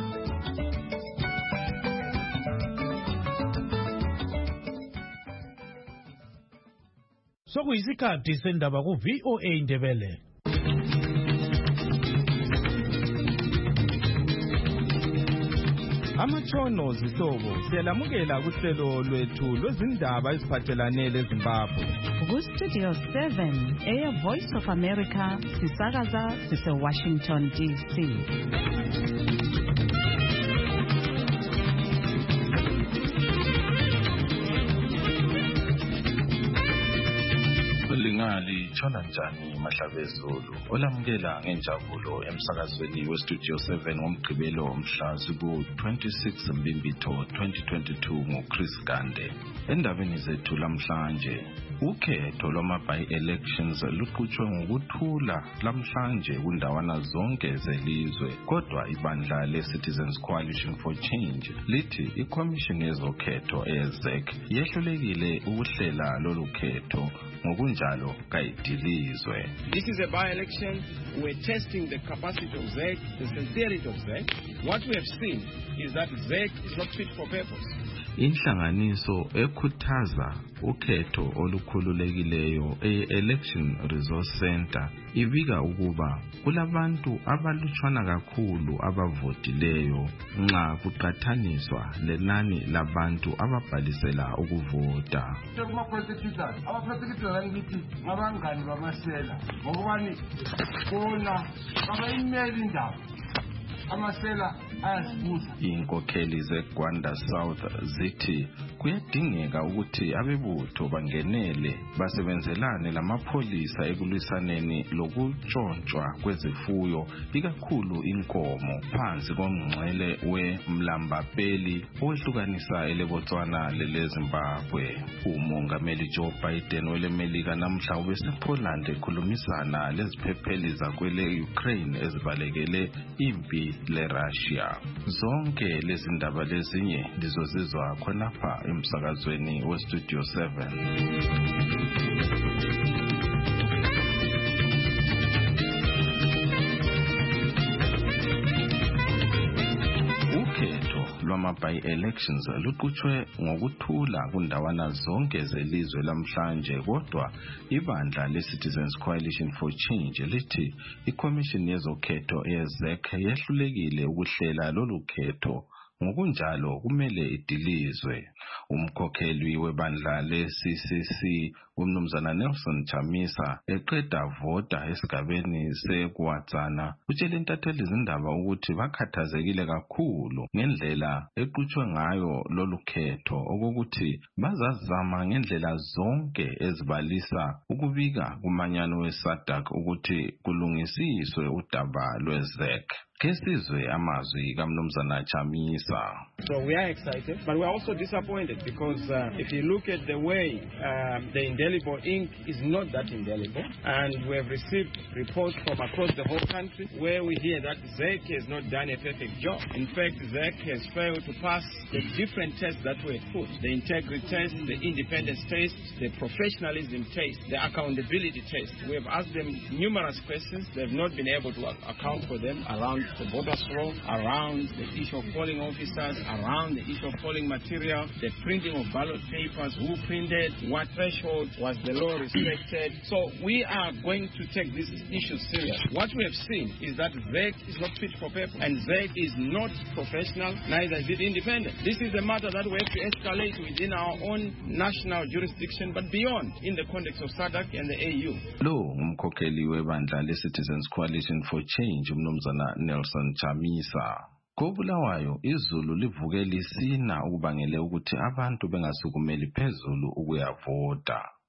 Sokuyisikhathi sendaba ku VOA Indebele. Amatshono zihlobo siyalamukela kuhlelo lwethu lwezindaba eziphathelane leZimbabwe. Ku Studio 7 Air Voice of America sisakaza sise-Washington DC. Lingali tshona njani mahlabezulu olamukela ngenjabulo emsakazweni weStudio 7 ngomgqibelo mhla ziku-26 Mbimbitho 2022 nguChris Gande. Endabeni zethu lamhlanje, ukhetho lwama-by-elections luqhutshwe ngokuthula lamhlanje kundawana zonke zelizwe, kodwa ibandla le-Citizens Coalition for Change lithi ikhomishini yezokhetho eZEC yehlulekile ukuhlela lolu khetho, ngokunjalo kayidilizwe. This is a by-election. We're testing the capacity of ZEC, the sincerity of ZEC. What we have seen is that ZEC is not fit for purpose. Inhlanganiso ekhuthaza ukhetho olukhululekileyo e-Election Resource Center ibika ukuba kulabantu abalutshwana kakhulu abavotileyo nxa kuqathaniswa lenani labantu ababhalisela ukuvota. Ama-prosecutors ngithi ngabangani bamasela ngokubani bona abayimeli indaba amasela ayasibuza. Inkokheli zeGwanda South zithi kuyadingeka ukuthi abebutho bangenele basebenzelane lamapholisa ekulwisaneni lokutshontshwa kwezifuyo, ikakhulu inkomo, phansi komngcele weMlambapeli owehlukanisa eleBotswana leleZimbabwe. Umongameli Joe Biden weleMelika namhla ubesePoland ekhulumisana leziphepheli zakwele Ukraine ezibalekele impi leRussia. Zonke lezi ndaba lezinye lizozizwa khonapha emsakazweni weStudio 7. Ukhetho lwama-by-elections luqhutshwe ngokuthula kundawana zonke zelizwe lamhlanje, kodwa ibandla le-Citizens Coalition for Change lithi ikhomishini yezokhetho eZEC yehlulekile ukuhlela lolu khetho, ngokunjalo kumele idilizwe. Umkhokheli webandla le-CCC uMnumzana Nelson Chamisa eqeda vota esigabeni seKwaZana utshele intatheli zindaba ukuthi bakhathazekile kakhulu ngendlela eqhutshwe ngayo lolu khetho, okokuthi bazazama ngendlela zonke ezibalisa ukubika kumanyano weSADC ukuthi kulungisiswe udaba lweZEC. Kesizwe amazwi kaMnumzana Chamisa. So we are excited, but we are also disappointed because if you look at the way the indelible ink is not that indelible, and we have received reports from across the whole country where we hear that ZEC has not done a perfect job. In fact, ZEC has failed to pass the different tests that were put: the integrity test, the independence test, the professionalism test, the accountability test. We have asked them numerous questions. They have not been able to account for them around the voters' roll, around the issue of polling officers, around the issue of polling material, the printing of ballot papers, who printed, what threshold was the law respected. So we are going to take this issue serious. What we have seen is that ZEC is not fit for purpose, and ZEC is not professional, neither is it independent. This is a matter that we have to escalate within our own national jurisdiction, but beyond, in the context of SADC and the AU. Lo umkhokheli webandla le-Citizens Coalition for Change uMnumzana Nelson Chamisa. KoBulawayo izulu livuke lisina ukubangele ukuthi abantu bengasukumeli phezulu ukuyavota.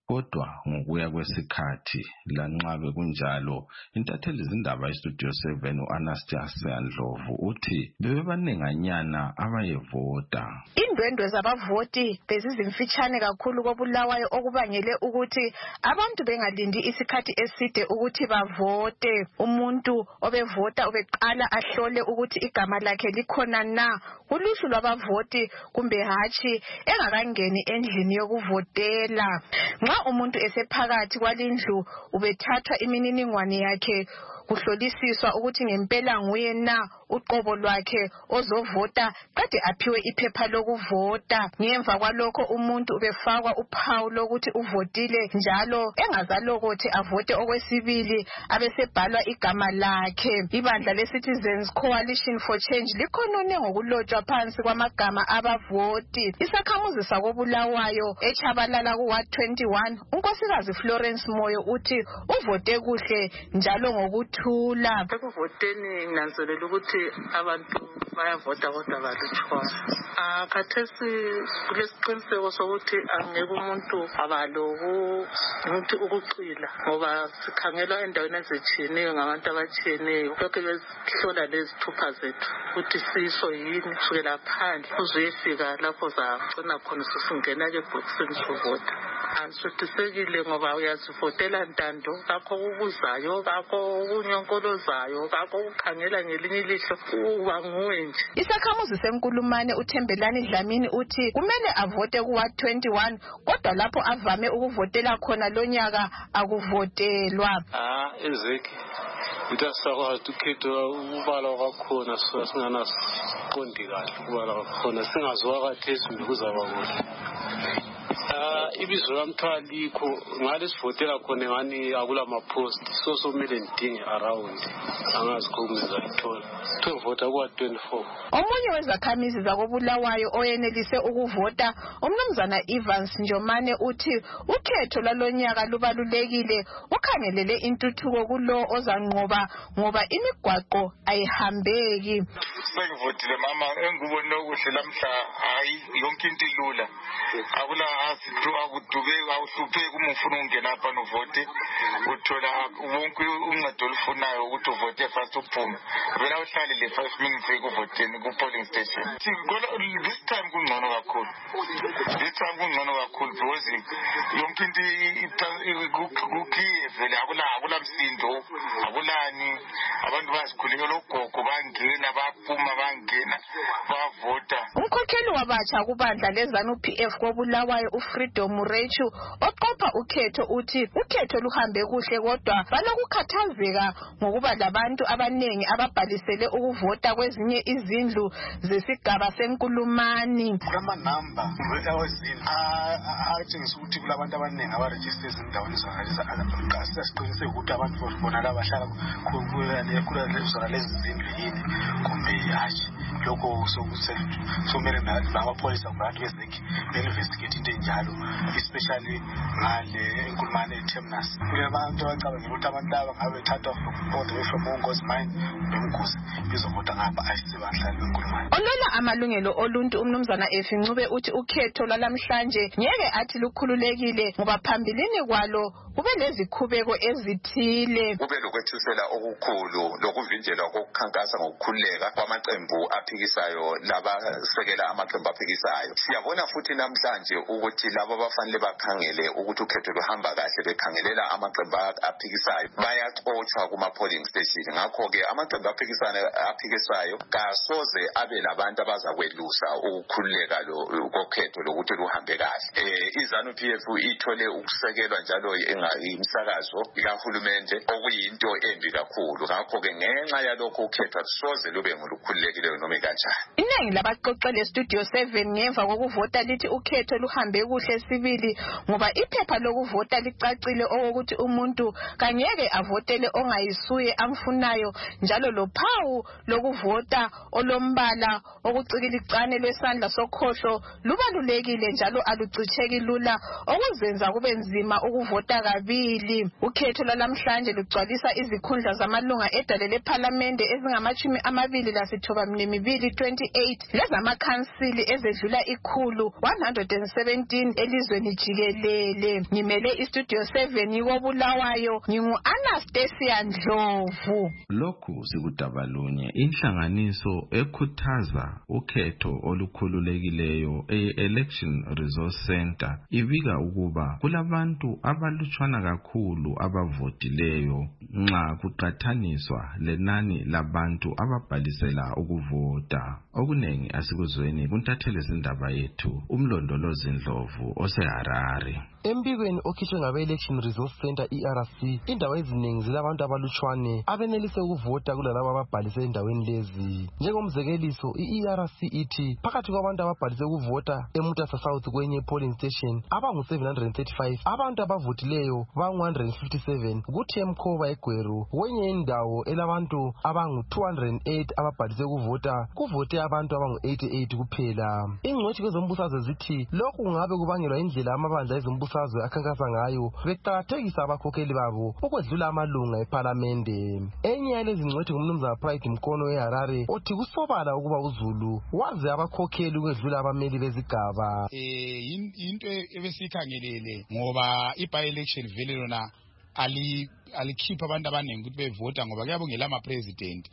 Kodwa ngokuya kwesikhathi lanxa kunjalo intatheli izindaba iStudio 7 uAnastasia Ndlovu uthi bebebanenganyana abayevota. Indwendwe zabavoti bezizimfitshane kakhulu koBulawayo okubangele ukuthi abantu bengalindi isikhathi eside ukuthi bavote. Umuntu obevota ubeqala ahlole ukuthi igama lakhe likhona na kuluhlu lwabavoti kumbe hatshi engakangeni endlini yokuvotela. Nxa umuntu esephakathi kwalindlu ubethathwa imininingwane yakhe kuhlolisiswa ukuthi ngempela nguye na uqobo lwakhe ozovota kade aphiwe iphepha lokuvota. Ngemva kwalokho umuntu ubefakwa uphawu lokuthi uvotile njalo engazalokothe avote okwesibili abesebhalwa igama lakhe. Ibandla leCitizens Coalition for Change likhonone ngokulotshwa phansi kwamagama abavoti. Isakhamuzi sakoBulawayo echabalala ku-Ward 21 unkosikazi Florence Moyo uthi uvote kuhle njalo ngokuthula. Ekuvoteni nginanzelela ukuthi abantu bayavota kodwa balutshwana. Khathesi kulesiqiniseko sokuthi angeke umuntu abalokuthi ukucila ngoba sikhangelwa endaweni ezitshiyeneyo ngabantu abatshiyeneyo. Lokhu besihlola lezithupha zethu ukuthi siso yini kusukela phandle uzuyefika lapho zagcina khona susungena-ke ebhokisini suvota. Asuthisekile ngoba uyazivotela ntando kakho ukubuzayo, kakho ukunyonkolozayo, kakho ukukhangela ngelinye ilihlo uba nguwe nje. Isakhamuzi seNkulumane uThembelani Dlamini uthi kumele avote ku-Ward 21 kodwa lapho avame ukuvotela khona lonyaka akuvotelwa. Ezeki utasakwazi ukhetho ubala kwakhona singanasiqondi kahle ubala kwakhona singazwa kathesi kuzaba kuhle. Ibizo lamthalikho ngale sivotela khona ngani akula mapost so somele ndinge around angazi khomeza ithola tovota kwa-24. Omunye wezakhamizi zakoBulawayo oyenelise ukuvota umnumzana Evans Njomane uthi ukhetho lalonyaka lubalulekile ukhangelele intuthuko kulo ozanqoba ngoba imigwaqo ayihambeki. Sengivotile mama engubona okuhle lamhla hayi yonke into ilula akula akudubeki awuhlupheki uma ufuna ukungena apha novote uthola wonke uncedo olufunayo ukuthi uvote first uphume vele uhlale le 5 minutes ekuvoteni ku-polling station. This time kungcono kakhulu because yonke into kukhiye vele akula msindo akulani abantu bazikhulekela ogogo bangena baphuma bangena bavota. Umkhokheli wabatsha kubandla leZANU-PF koBulawayo uFreedom Murechu oqopha ukhetho uthi ukhetho luhambe kuhle kodwa balokukhathazeka ngokuba labantu abanengi ababhalisele ukuvota kwezinye izindlu zesigaba seNkulumani. Amanamba awezindlu atshengisa ukuthi kulabantu abanengi abaregister ezindaweni zonalezi asiqiniseke ukuthi abantu bonala bahlala kula lezi zindlu yini kumbe hatshi. Lokho sokumele namapholisa kubantu bezeki be-investigate into enjalo especially ngale Nkulumane eTerminus. Kulebantu abacabangela ukuthi abantu laba ngabe bethathwa all the way from uNgozi mine bemkhuzi bizovota ngapha ayisibahlali beNkulumane. Olola amalungelo oluntu umnumzana Efincube uthi ukhetho lalamhlanje ngeke athi lukhululekile ngoba phambilini kwalo kube lezikhubeko ezithile. Kube lokwethisela okukhulu lokuvinjelwa kokukhankasa ngokukhululeka kwamaqembu aphikisayo labasekela amaqembu aphikisayo. Siyabona futhi namhlanje ukuthi labo bafanele bakhangele ukuthi ukhetho luhamba kahle bekhangelela amaqembu aphikisayo bayaxotshwa kuma-polling station. Ngakho-ke amaqembu aphikisayo kasoze abe labantu abazakwelusa ukukhululeka kokhetho lokuthi luhambe kahle. iZANU-PF ithole ukusekelwa njalo imsakazo kahulumente okuyinto embi kakhulu. Ngakho-ke ngenxa yalokho ukhetho soze lube ngolukhululekileyo noma kanjani. Iningi labaqoqele Studio 7 ngemva kokuvota lithi ukhetho luhambe kuhle sibili ngoba iphepha lokuvota licacile okokuthi umuntu kangeke avotele ongayisuye amfunayo njalo lophawu lokuvota olombala okucikilicane lwesandla sokhohlo lubalulekile njalo alucitheki lula okuzenza kube nzima ukuvota kabili. Ukhetho lwalamhlanje lugcwalisa izikhundla zamalunga edale lePhalamende ezingama-29 28 lezamakhansili ezedlula 117 elizweni jikelele. Ngimele istudio 7 yikoBulawayo, ngingu-Anastasia Ndlovu. Lokhu sikudabalunye inhlanganiso ekhuthaza ukhetho olukhululekileyo e-Election Resource Center ibika ukuba kulabantu abalutshwana kakhulu abavotileyo nxa kuqathaniswa lenani labantu ababhalisela ukuvota. Okunengi asikuzweni kuntathele zindaba yethu uMlondolozi Ndlovu oseHarare. Embikweni okhishwe ngabe-Election Resource Center ERC, indawo eziningi zilabantu abalutshwane abenelise ukuvota kulalabo ababhalise endaweni lezi. Njengomzekeliso, i-ERC ithi phakathi kwabantu ababhalise ukuvota eMutasa South kwenye polling station abangu-735, abantu abavotileyo bangu-157, kuthi eMkhoba eGweru kwenye indawo elabantu abangu-208 ababhalise ukuvota kuvote abantu abangu-88 kuphela. Ingcwethi kwezombusazwe zithi lokhu kungabe kubangelwa indlela amabandla ezombusazwe akhankasa ngayo beqakathekisa abakhokheli babo ukwedlula amalunga eParlamente. Enye yalezi ngcwethi ngumnumzana Pride Mkono eHarare othi kusobala ukuba uZulu waze abakhokheli ukwedlula abameli bezigaba. Into ebesikhangelele ngoba i-by-election vele lona alikhipha abantu abaningi ukuthi bevota ngoba kuyabongela ama-president.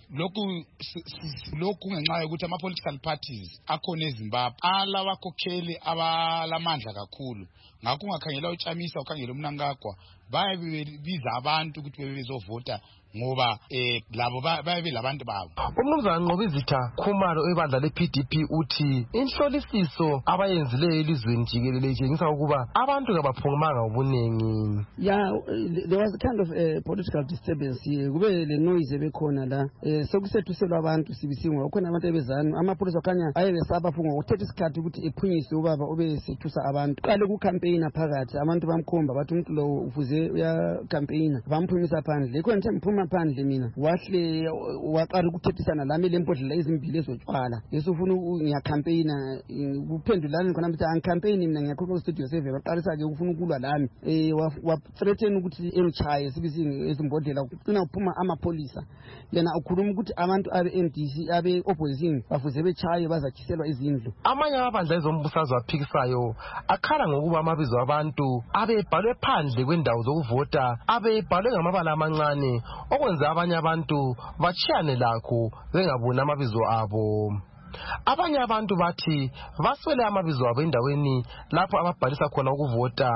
Lokhu ngenxa yokuthi ama-political parties akhona eZimbabwe alabakhokheli abalamandla kakhulu. Ngakho ungakhangela uChamisa ukhangela uMnangagwa bayabiza abantu ukuthi bebezovota ngoba labo bayabe labantu babo. Umnumzana Nqobizitha Khumalo ebandla le-PDP uthi inhlolisiso abayenzileyo elizweni jikelele itshengisa ukuba abantu kabaphungumanga ubuningi. Yeah, there was a kind of political disturbance here. Kube le noise bekhona la. Sekusethuselwa abantu sibisingwa ukhona abantu ebezana amapholisa khanya ayebesaba phunga ukuthetha isikhathi ukuthi ephunyise ubaba obesethusa abantu. Qale ku campaign phakathi abantu bamkhomba bathi umuntu lo ufuze uya campaign bamphumisa phandle. Ikho nje mphuma phandle mina wahle waqala ukuthethisana lami lempodlela ezimbili ezotshwala. Yesufuna ngiyacampaign kuphendulana khona mthi angicampaign mina ngiyakhuluma studio 7 baqalisa ke ukufuna ukulwa lami. Wa threaten ukuthi emchaye sibisingi ezimbodlela kucina uphuma amapholisa. Yena ukhuluma ukuthi abantu abe-MDC abe-opposition bafuze bechaye bazakhiselwa izindlu. Amanye amabandla ezombusazwe aphikisayo akhala ngokuba amabizo abantu abebhalwe phandle kwendawo zokuvota abebhalwe ngamabala amancane okwenza abanye abantu bachiyane lakho bengabona amabizo abo. Abanye abantu bathi baswele amabizo abo endaweni lapho ababhalisa khona ukuvota.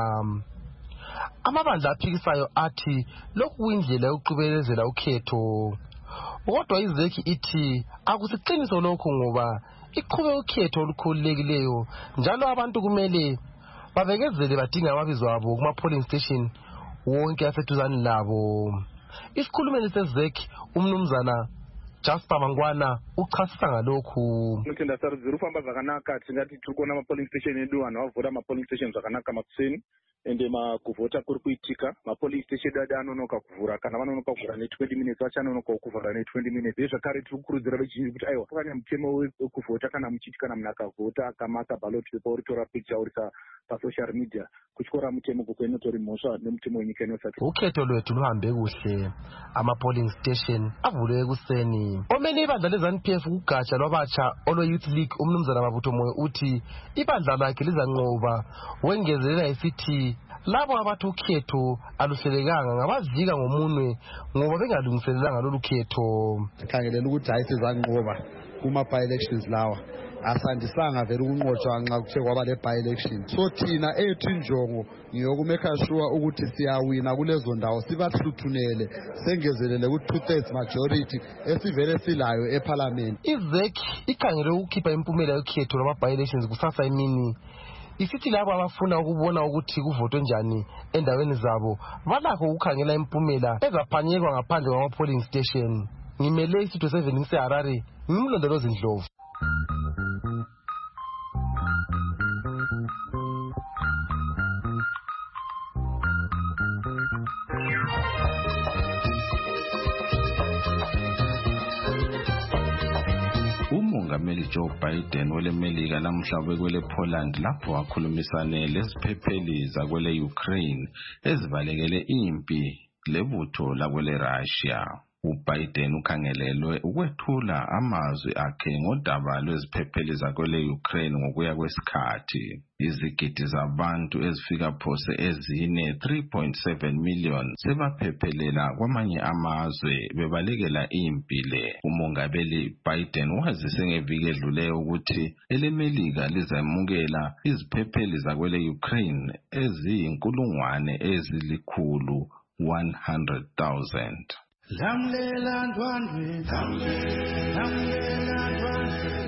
Amabandla aphikisayo athi lokhu kuyindlela yokuqhubelezela ukhetho. Kodwa izeki ithi akusiqiniso lokho ngoba iqhube ukhetho olukhululekileyo njalo abantu kumele babekezele badinga amabizo abo kuma-polling station wonke aseduzane labo. Isikhulumeli sezeki umnumzana Jasper Mangwana uchasisa ngalokhu. Ngithanda sarizira ufamba zakanaka tingati turikona ama-polling station edu vanhu vavhura ama-polling station zvakanaka makuseni ende makuvhota kuri kuitika ma-polling station dadi anonoka kuvhura kana vanonoka kuvhura ne20 minutes vachanonoka kuvhura ne20 minutes. Zvakare tiri kukurudzira vazhinji kuti aiwa pakanya mutemo wekuvhota kana muchiti kana munhu akavhota akamaka ballot paper uritora picture urisa pasocial media kutyora mutemo koko inotori mhosva nemutemo wenyika inosati. Ukhetho lwethu luhambe kuhle ama-polling station avulwe ekuseni. Omele ibandla le-ZANU-PF kugatsha lwabatsha olwe-Youth League umnumzana Mabutho Moyo uthi ibandla lakhe lizanqoba wengezelela esithi labo abathi ukhetho aluhlelekanga ngabazika ngomunwe ngoba bengalungiselelanga lolu khetho. Sikhangelela ukuthi hayi sizanqoba kuma-by-elections lawa asandisanga vele ukunqotshwa nxa kuthe kwaba le-by-election. So thina ethu injongo ngiyokumeka sure ukuthi siyawina kulezo ndawo sibahluthunele sengezelele ku-2/3 majority esivele silayo eParliament. IZEC ikhangele ukukhipha impumela yokhetho lwama-by-elections kusasa emini. Isithi labo abafuna ukubona ukuthi kuvotwe njani endaweni zabo balakho ukukhangela impumela ezaphanyekwa ngaphandle kwama-polling station. Ngimele istudio 7 ngiseHarare, ngimlondolozi Ndlovu. uMongameli Joe Biden welemelika namhla bekwele Poland lapho wakhulumisana leziphepheli zakwele Ukraine ezibalekele impi lebutho lakwele Russia. uBiden ukhangelelwe ukwethula amazwi akhe ngodaba lweziphepheli zakwele Ukraine ngokuya kwesikhathi. Izigidi zabantu ezifika phose ezine 3.7 million sebaphephelela kwamanye amazwe bebalekela impi le. Umongameli Biden wazise ngeviki edluleyo ukuthi elemelika lizamukela iziphepheli zakwele Ukraine eziyinkulungwane ezilikhulu 100,000. Lamlela ndwandwe, lamlela ndwandwe,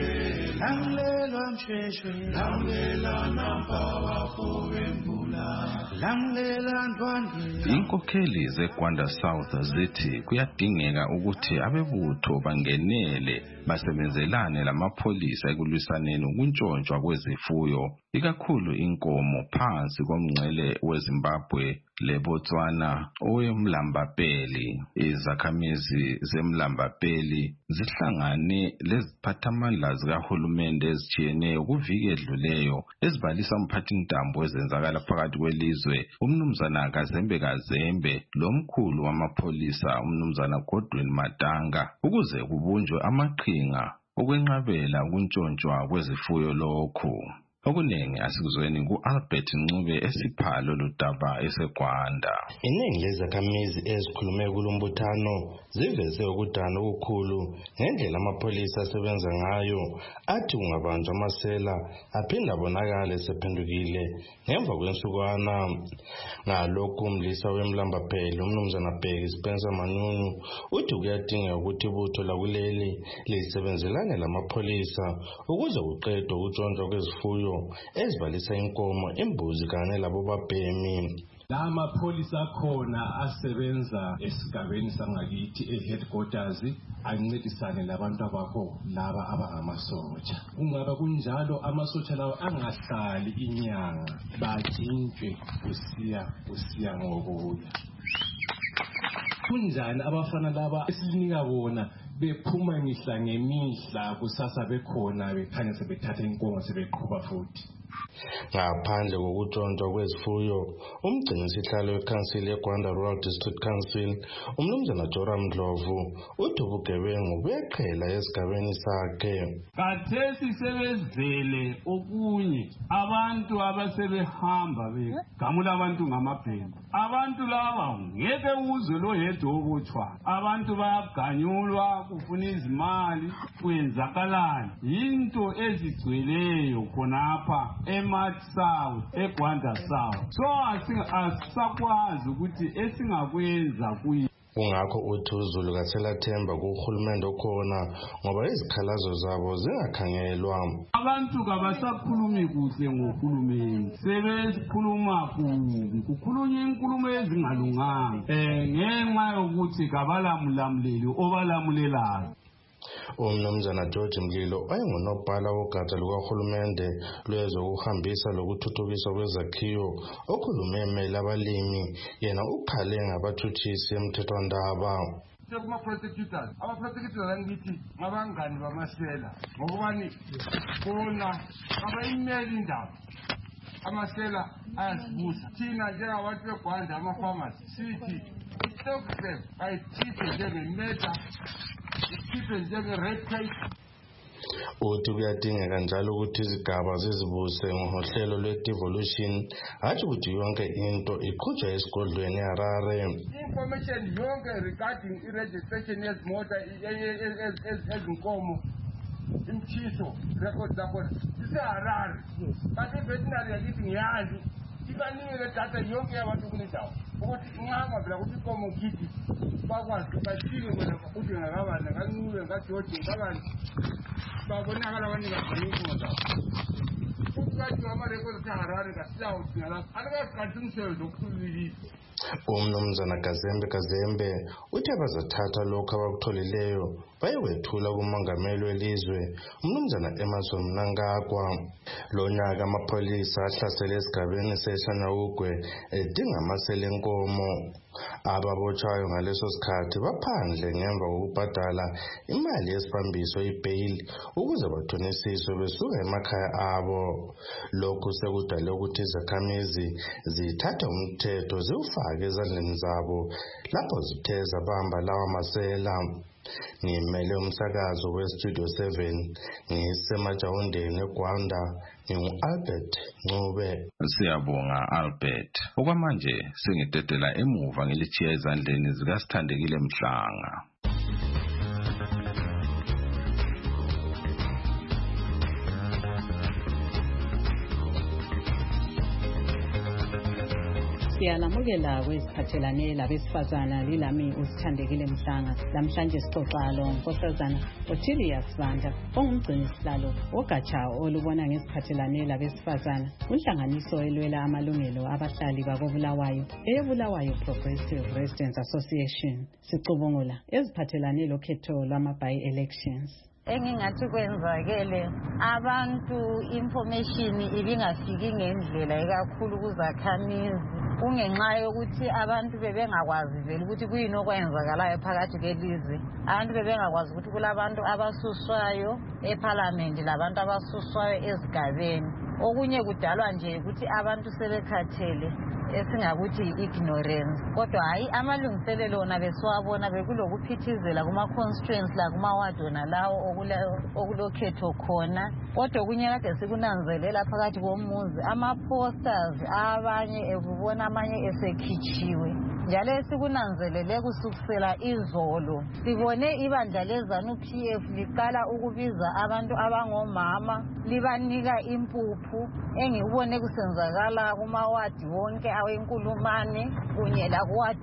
lamlela msheshwe, lamlela nampawa fowembula, lamlela ndwandwe. Inkokheli zeGwanda South zithi kuyadingeka ukuthi abebutho bangenele basebenzelane lamapholisa ekulwisaneni ukuntshontshwa kwezifuyo, ikakhulu inkomo phansi komngcele weZimbabwe leBotswana owemlambapeli. Izakhamizi zemlambapeli zihlangane leziphathamandla zikahulumende ezitshiyeneyo kuviki edluleyo ezibalisa umphathintambo wezenzakala phakathi kwelizwe umnumzana Kazembe lomkhulu wamapholisa umnumzana Godwin Matanga ukuze kubunjwe amaqhinga okwenqabela ukuntshontshwa kwezifuyo lokhu. Okuningi asikuzweni ku-Albert Ncube esiphalo ludaba eseGwanda. Iningi lezakhamizi ezikhulume kulombuthano ziveze ukudana okukhulu ngendlela amapholisa asebenza ngayo, athi kungabanjwa amasela aphinda abonakale sephendukile ngemva kwensukwana. Ngalokhu umlisa wemlambapeli umnumzana Bheki Spencer Manyunyu uthi kuyadingeka ukuthi ibutho lakuleli lisebenzelane lamapholisa ukuze kuqedwe ukutshontsha kwezifuyo ezibalisa inkomo, imbuzi kanye labo babhemi. Lamapholisa akhona asebenza esigabeni sangakithi eheadquarters ancedisane labantu abakho laba abangamasotsha. Kungaba kunjalo amasotsha lawo angahlali inyanga, batshintshwe kusiya ngokuya. Kunjani abafana laba esilinika bona bephuma imihla ngemihla kusasa bekhona bekhanya sebethatha inkongo sebeqhuba futhi. Ngaphandle kokutshontshwa kwezifuyo, umgcinisihlalo wekhansili yeGwanda Rural District Council umnumzana Joram Ndlovu uthi ubugebengu buyeqhela esigabeni sakhe. Khathesi sebezele okunye abantu abasebehamba begamula abantu ngamabhemu. Abantu laba ngeke uzwe lo yedwa obotshwa. Abantu bayaganyulwa kufuna izimali kwenzakalani. Into ezigcweleyo khonapha eMarch South, eGwanda South. So asisakwazi ukuthi esingakwenza kuyi. Kungakho uthi uZulu kathelathemba kuhulumende okhona ngoba izikhalazo zabo zingakhangelwa. Abantu kabasakhulumi kuhle ngohulumende, sebekhuluma kubi, kukhulunywa inkulumo ezingalunganga ngenxa yokuthi kabalamulamuleli obalamulelayo. Umnumzana George Mlilo oyengunobhala wogatsha lukahulumende lwezokuhambisa lokuthuthukiswa kwezakhiwo okhulumemele abalimi yena ukhale ngabathutshisi emthethwandaba. Kuma-prosecutors aba-prosecutors angithi ngabangani bamasela ngokubani bona abayimeli indaba amasela ayasibusa. Thina njengabantu beGwanda ama-farmers sithi i-stockfam ayikhiphe njengemeta, ikhiphe njenge-red tape. Uthi kuyadingeka njalo ukuthi izigaba zizibuse ngohlelo lwe-devolution, hatshi ukuthi yonke into iqhutshwa esigodlweni eHarare. Information yonke regarding i-registration yezimota ezinkomo, imthiso records zakhona ziseHarare, kanti i-veterinary yakithi ngiyazi ibanikele data yonke yabantu kulendawo ukuthi ungahamba vela ukuthi inkomo ngithi bakwazi bafike wena ukuthi ngakabani kancube ngajoje ngabani babonakala abanikazi inkomo zabo futhi kathi amarekhodi aseHarare kasiyawudinga lapho alikasikhathi umsebenzi wokukhululilisa. Umnumzana Kazembe uthi abazathatha lokhu abakutholileyo bayewethula kumongameli welizwe umnumzana Emerson Mnangagwa. Lo nyaka amapholisa ahlasele esigabeni seShanyawugwe edinga amasela enkomo. Ababotshwayo ngaleso sikhathi baphandle ngemva kokubhadala imali yesibambiso ibail ukuze bathonisiswe besuka emakhaya abo. Lokhu sekudale ukuthi izakhamizi zithatha umthetho ziwufake ezandleni zabo lapho zithe zabamba lawa masela. Ngimele umsakazo weStudio 7 ngisemajawundeni eGwanda ngingu-Albert Ncube. Siyabonga Albert. Okwamanje sengidedela emuva ngilichiya ezandleni zikaSithandekile Mhlanga. Siyalamukela kwesiphathelane labesifazana lilami uSithandekile Mhlanga. Namhlanje sixoxa lo Nkosazana Otiliya Sibanda ongumgcini sihlalo ogatsha olubona ngesiphathelane labesifazana unhlanganiso elwela amalungelo abahlali bakoBulawayo eBulawayo Progressive Residents Association. Sicubungula eziphathelane lokhetho lwama-by-elections. Engingathi kwenzakele abantu information ibingafiki ngendlela ekakhulu kuzakhamizi kungenxa yokuthi abantu bebengakwazi vele ukuthi kuyini okwenzakalayo phakathi kwelizwe. Abantu bebengakwazi ukuthi kulabantu abasuswayo eParliament labantu abasuswayo ezigabeni. Okunye kudalwa nje ukuthi abantu sebekhathele esingakuthi ignorance. Kodwa hayi amalungiselelo wona besiwabona bekulokuphithizela kuma-constituents la kuma-ward wona lawo okulokhetho khona. Kodwa kunye kade sikunanzelela phakathi komuzi ama-posters abanye ekubona amanye esekhitshiwe. Njalo esikunanzelele kusukisela izolo sibone ibandla leZANU-PF liqala ukubiza abantu abangomama libanika impuphu engikubone kusenzakala kumawadi wonke awenkulumane kunye lakuward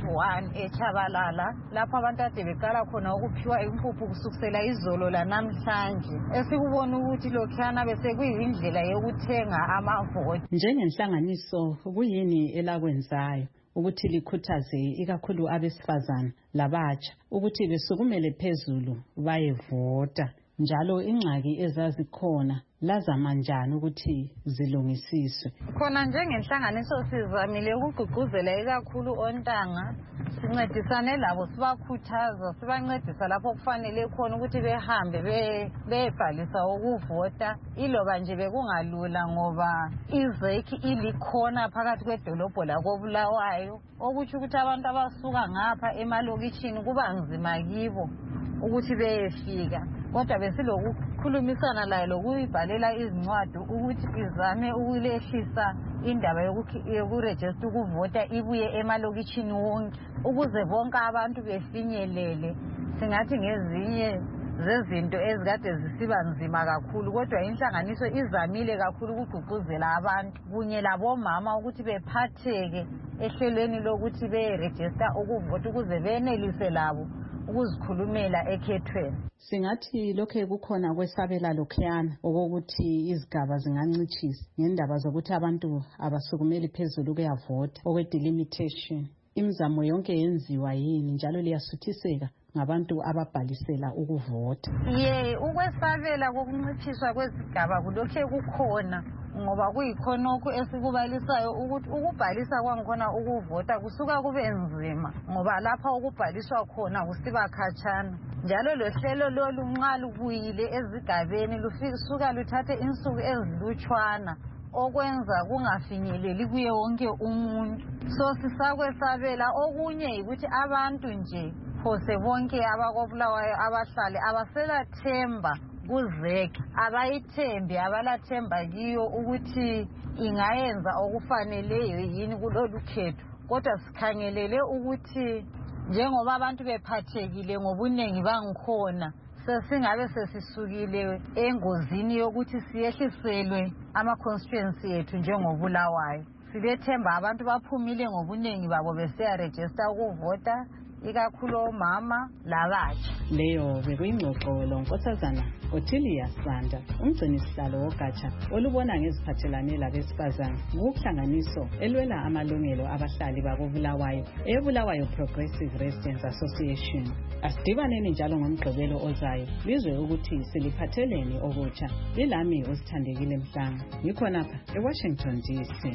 21 eChabalala lapho abantu ade beqala khona ukuphiwa impuphu kusukisela izolo lanamhlanje. Esikubona ukuthi lokhana bese kuyindlela yokuthenga amavoti. Njengenhlanganiso kuyini elakwenzayo ukuthi likhuthaze ikakhulu abesifazana labatsha ukuthi besukumele phezulu bayevota, njalo ingxaki ezazikhona lazama njani ukuthi zilungisiswe? Khona njengenhlanganiso sizamile ukugqugquzela ikakhulu ontanga sincedisane labo sibakhuthaza sibancedisa lapho kufanele khona ukuthi behambe bebhalisa ukuvota iloba nje bekungalula ngoba izeki ilikhona phakathi kwedolobho lakoBulawayo okuthi ukuthi abantu abasuka ngapha emalokitshini kuba nzima kibo ukuthi beyefika. Kodwa besilokukhulumisana layo lokuyibhalela izincwadi ukuthi izame ukulehlisa indaba yokurejista ukuvota ibuye emalokitshini wonke ukuze bonke abantu befinyelele. Singathi ngezinye zezinto ezikade zisiba nzima kakhulu kodwa inhlanganiso izamile kakhulu ukugqugquzela abantu kunye labomama ukuthi bephatheke ehlelweni lokuthi berejista ukuvota ukuze benelise labo ukuzikhulumela ekhethweni. Singathi lokho kukhona kwesabela lokhuyana okokuthi izigaba zingancitshisa ngendaba zokuthi abantu abasukumeli phezulu kuyavota okwe-delimitation. Imizamo yonke yenziwa yini njalo liyasuthiseka ngabantu ababhalisela ukuvota? Ukwesabela kokuncitshiswa kwezigaba kulokhe kukhona ngoba kuyikhonokho esikubalisayo ukuthi ukubhalisa kwangikhona ukuvota kusuka kube nzima ngoba lapha ukubhaliswa khona kusiba khatshana. Njalo lohlelo lolu nxa lubuyile ezigabeni lusuka luthathe insuku ezilutshwana okwenza kungafinyeleli kuye wonke umuntu. So sisakwesabela okunye yikuthi abantu nje phose bonke abakoBulawayo abahlali abaselathemba kuzeki abayithembi abalathemba kiyo ukuthi ingayenza okufaneleyo yini kulolu khetho. Kodwa sikhangelele ukuthi njengoba abantu bephathekile ngobunengi bangikhona sesingabe sesisukile engozini yokuthi siyehliselwe ama-constituency ethu njengoBulawayo. Silethemba abantu baphumile ngobunengi babo besiyarejista ukuvota ikakhulu omama labatsha. Leyo bekuyingxoxo loNkosazana Otiliya Sibanda umgcini sihlalo wogatsha olubona ngeziphathelane labesifazana kuhlanganiso elwela amalungelo abahlali bakoBulawayo eBulawayo Progressive Residents Association. Asidibaneni njalo ngomgqibelo ozayo lizwe ukuthi siliphatheleni okutsha. Lilami uSithandekile Mhlanga ngikhonapha eWashington DC.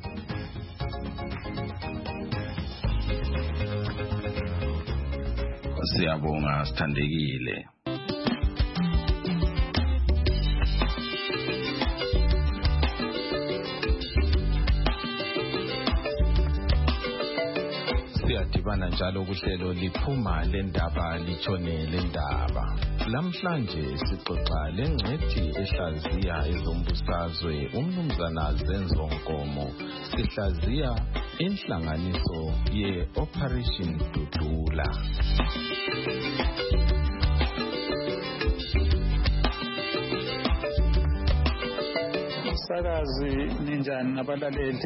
Siyabonga Sithandekile. Siyadibana njalo kuhlelo liphuma lendaba litshone lendaba. Lamhlanje sixoxa lengcwethi ehlaziya ezombusazwe umnumzana Zenzo Nkomo. Sihlaziya inhlanganiso ye-Operation Dudula. Sakazi ninjani nabalaleli?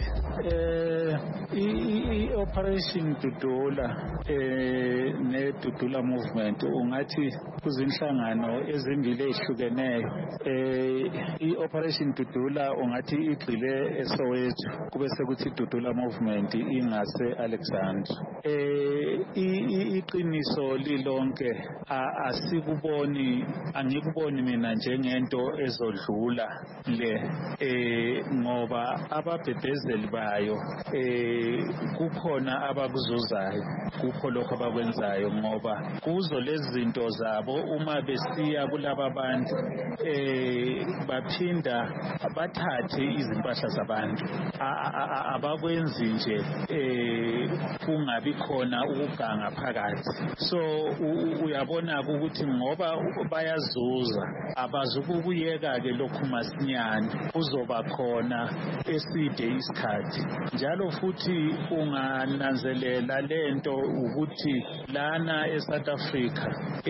I-Operation Dudula ne-Dudula Movement ungathi kuzinhlangano ezimbili ezihlukeneyo. I-Operation Dudula ungathi igxile eSoweto kube sekuthi Dudula Movement ingase Alexandra. Iqiniso lilonke angikuboni mina njengento ezodlula le ngoba ababhebhezeli bayo kukhona abakuzuzayo kukho lokho abakwenzayo ngoba kuzo lezi zinto zabo uma besiya kulaba bantu baphinda bathathe izimpahla zabantu abakwenzi nje kungabi khona ukuganga phakathi. So uyabona ukuthi ngoba bayazuza abazukuyeka ke lokhu masinyane kuzoba khona eside isikhathi. Njalo futhi ungananzelela lento ukuthi lana eSouth Africa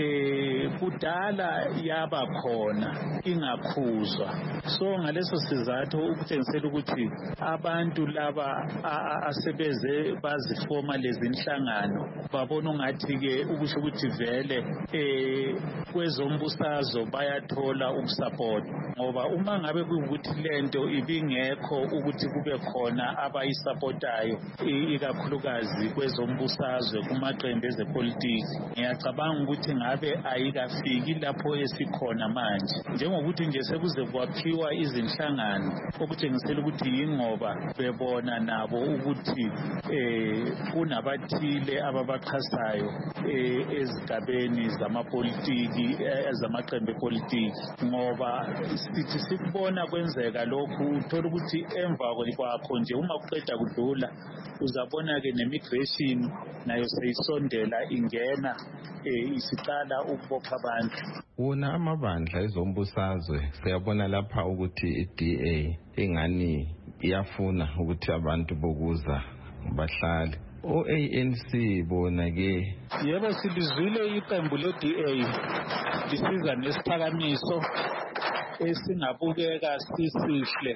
kudala yaba khona ingakhuzwa. So ngaleso sizathu ukutshengisela ukuthi abantu laba asebeze bazifoma lezi inhlangano babona ungathi ke ukusho ukuthi vele kwezombusazwe bayathola ukusupport ngoba uma ngabe ukuthi lento ibingekho ukuthi kube khona abayisupportayo ikakhulukazi kwezombusazwe kumaqembu ezepolitiki ngiyacabanga ukuthi ngabe ayikafiki lapho esikhona manje njengokuthi nje sekuze kwakhiwa izinhlangano okutshengisela ukuthi yingoba bebona nabo ukuthi kunabathile ababaxhasayo ezigabeni zamapolitiki zamaqembu epolitiki ngoba sithi sikubona kwenzeka lokhu uthola ukuthi emva kwakho nje uma kuqeda kudlula uzabona ke nemigration nayo seyisondela ingena isiqala ukubopha abantu. Wona amabandla ezombusazwe siyabona lapha ukuthi iDA ingani iyafuna ukuthi abantu bokuza bahlale. ANC bona ke yebo silizwile iqembu leDA lisiza nesiphakamiso esingabukeka sisihle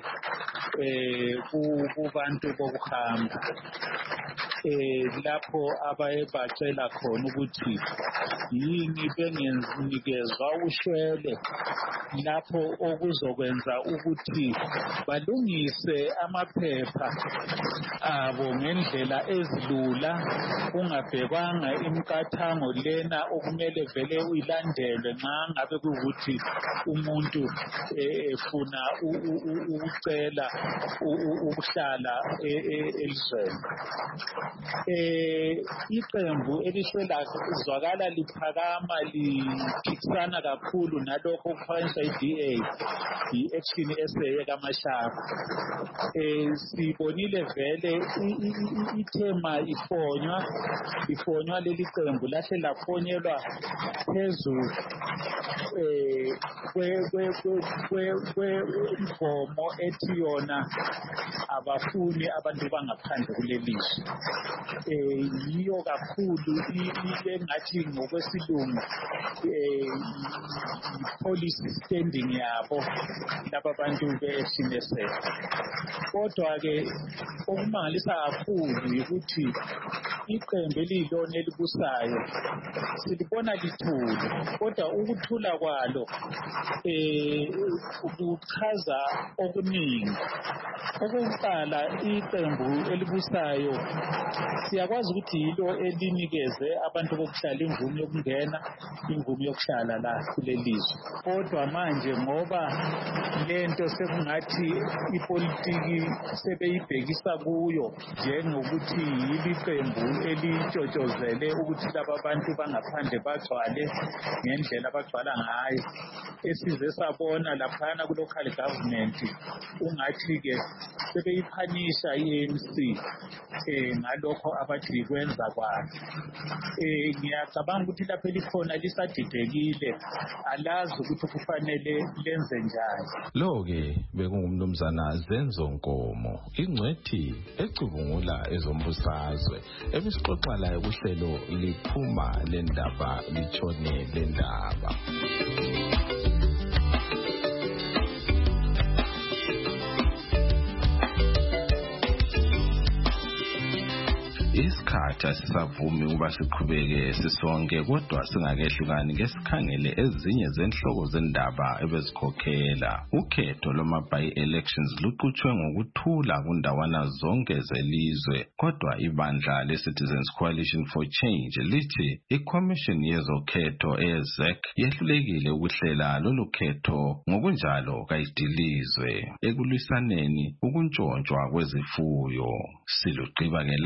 kubantu bokuhamba lapho abaye bacela khona ukuthi yini bengenikezwa ushwele lapho okuzokwenza ukuthi balungise amaphepha abo ngendlela ezilula kungabhekwanga imiqathango lena okumele vele uyilandelwe nxa ngabe kuwukuthi umuntu efuna ukucela ukuhlala elizweni. Iqembu elizwakala liphakama liphikisana kakhulu nalokho okuphakanyiswa iDA i-Action SA kaMashaba. Sibonile vele ithema ifonywa leli qembu lahle lafonyelwa phezulu kwemgomo ethi yona abafuni abantu bangaphandle kulelizwe. Yiyo kakhulu engathi ngokwesilungu policy standing yabo laba bantu be-Action SA. Kodwa ke okumangalisa kakhulu yikuthi iqembu eliyilona elibusayo silibona lithule kodwa ukuthula kwalo kuchaza okuningi. Okokuqala iqembu elibusayo siyakwazi ukuthi yilo elinikeze abantu bokuhlala imvume yokungena imvume yokuhlala la kulelizwe. Kodwa manje ngoba lento sekungathi ipolitiki sebeyibhekisa kuyo njengokuthi yili qembu elitshotshozele ukuthi laba bantu bangaphandle bagcwale ngendlela abagcwala ngayo. Esize sabona laphana ku-local government ungathi-ke sebeyiphanisha i-ANC ngalokho abathi kwenza kwayo. Ngiyacabanga ukuthi lapho elikhona lisadidekile, alazi ukuthi kufanele lenze njani. Lo-ke bekungumnumzana Zenzo Nkomo, ingcwethi ecubungula ezombusazwe, ebisixoxa layo kuhlelo liphuma lendaba litshone lendaba. Isikhathi asisavumi ukuba siqhubeke sisonke, kodwa singakehlukani ngesikhangele ezinye zenhloko zendaba ebezikhokhela. Ukhetho lwama-by-elections luqhutshwe ngokuthula kundawana zonke zelizwe, kodwa ibandla le-Citizens Coalition for Change lithi iCommission yezokhetho eZEC yehlulekile ukuhlela lolu khetho, ngokunjalo kayidilizwe ekulwisaneni ukuntshontshwa kwezifuyo. Siluqiba ke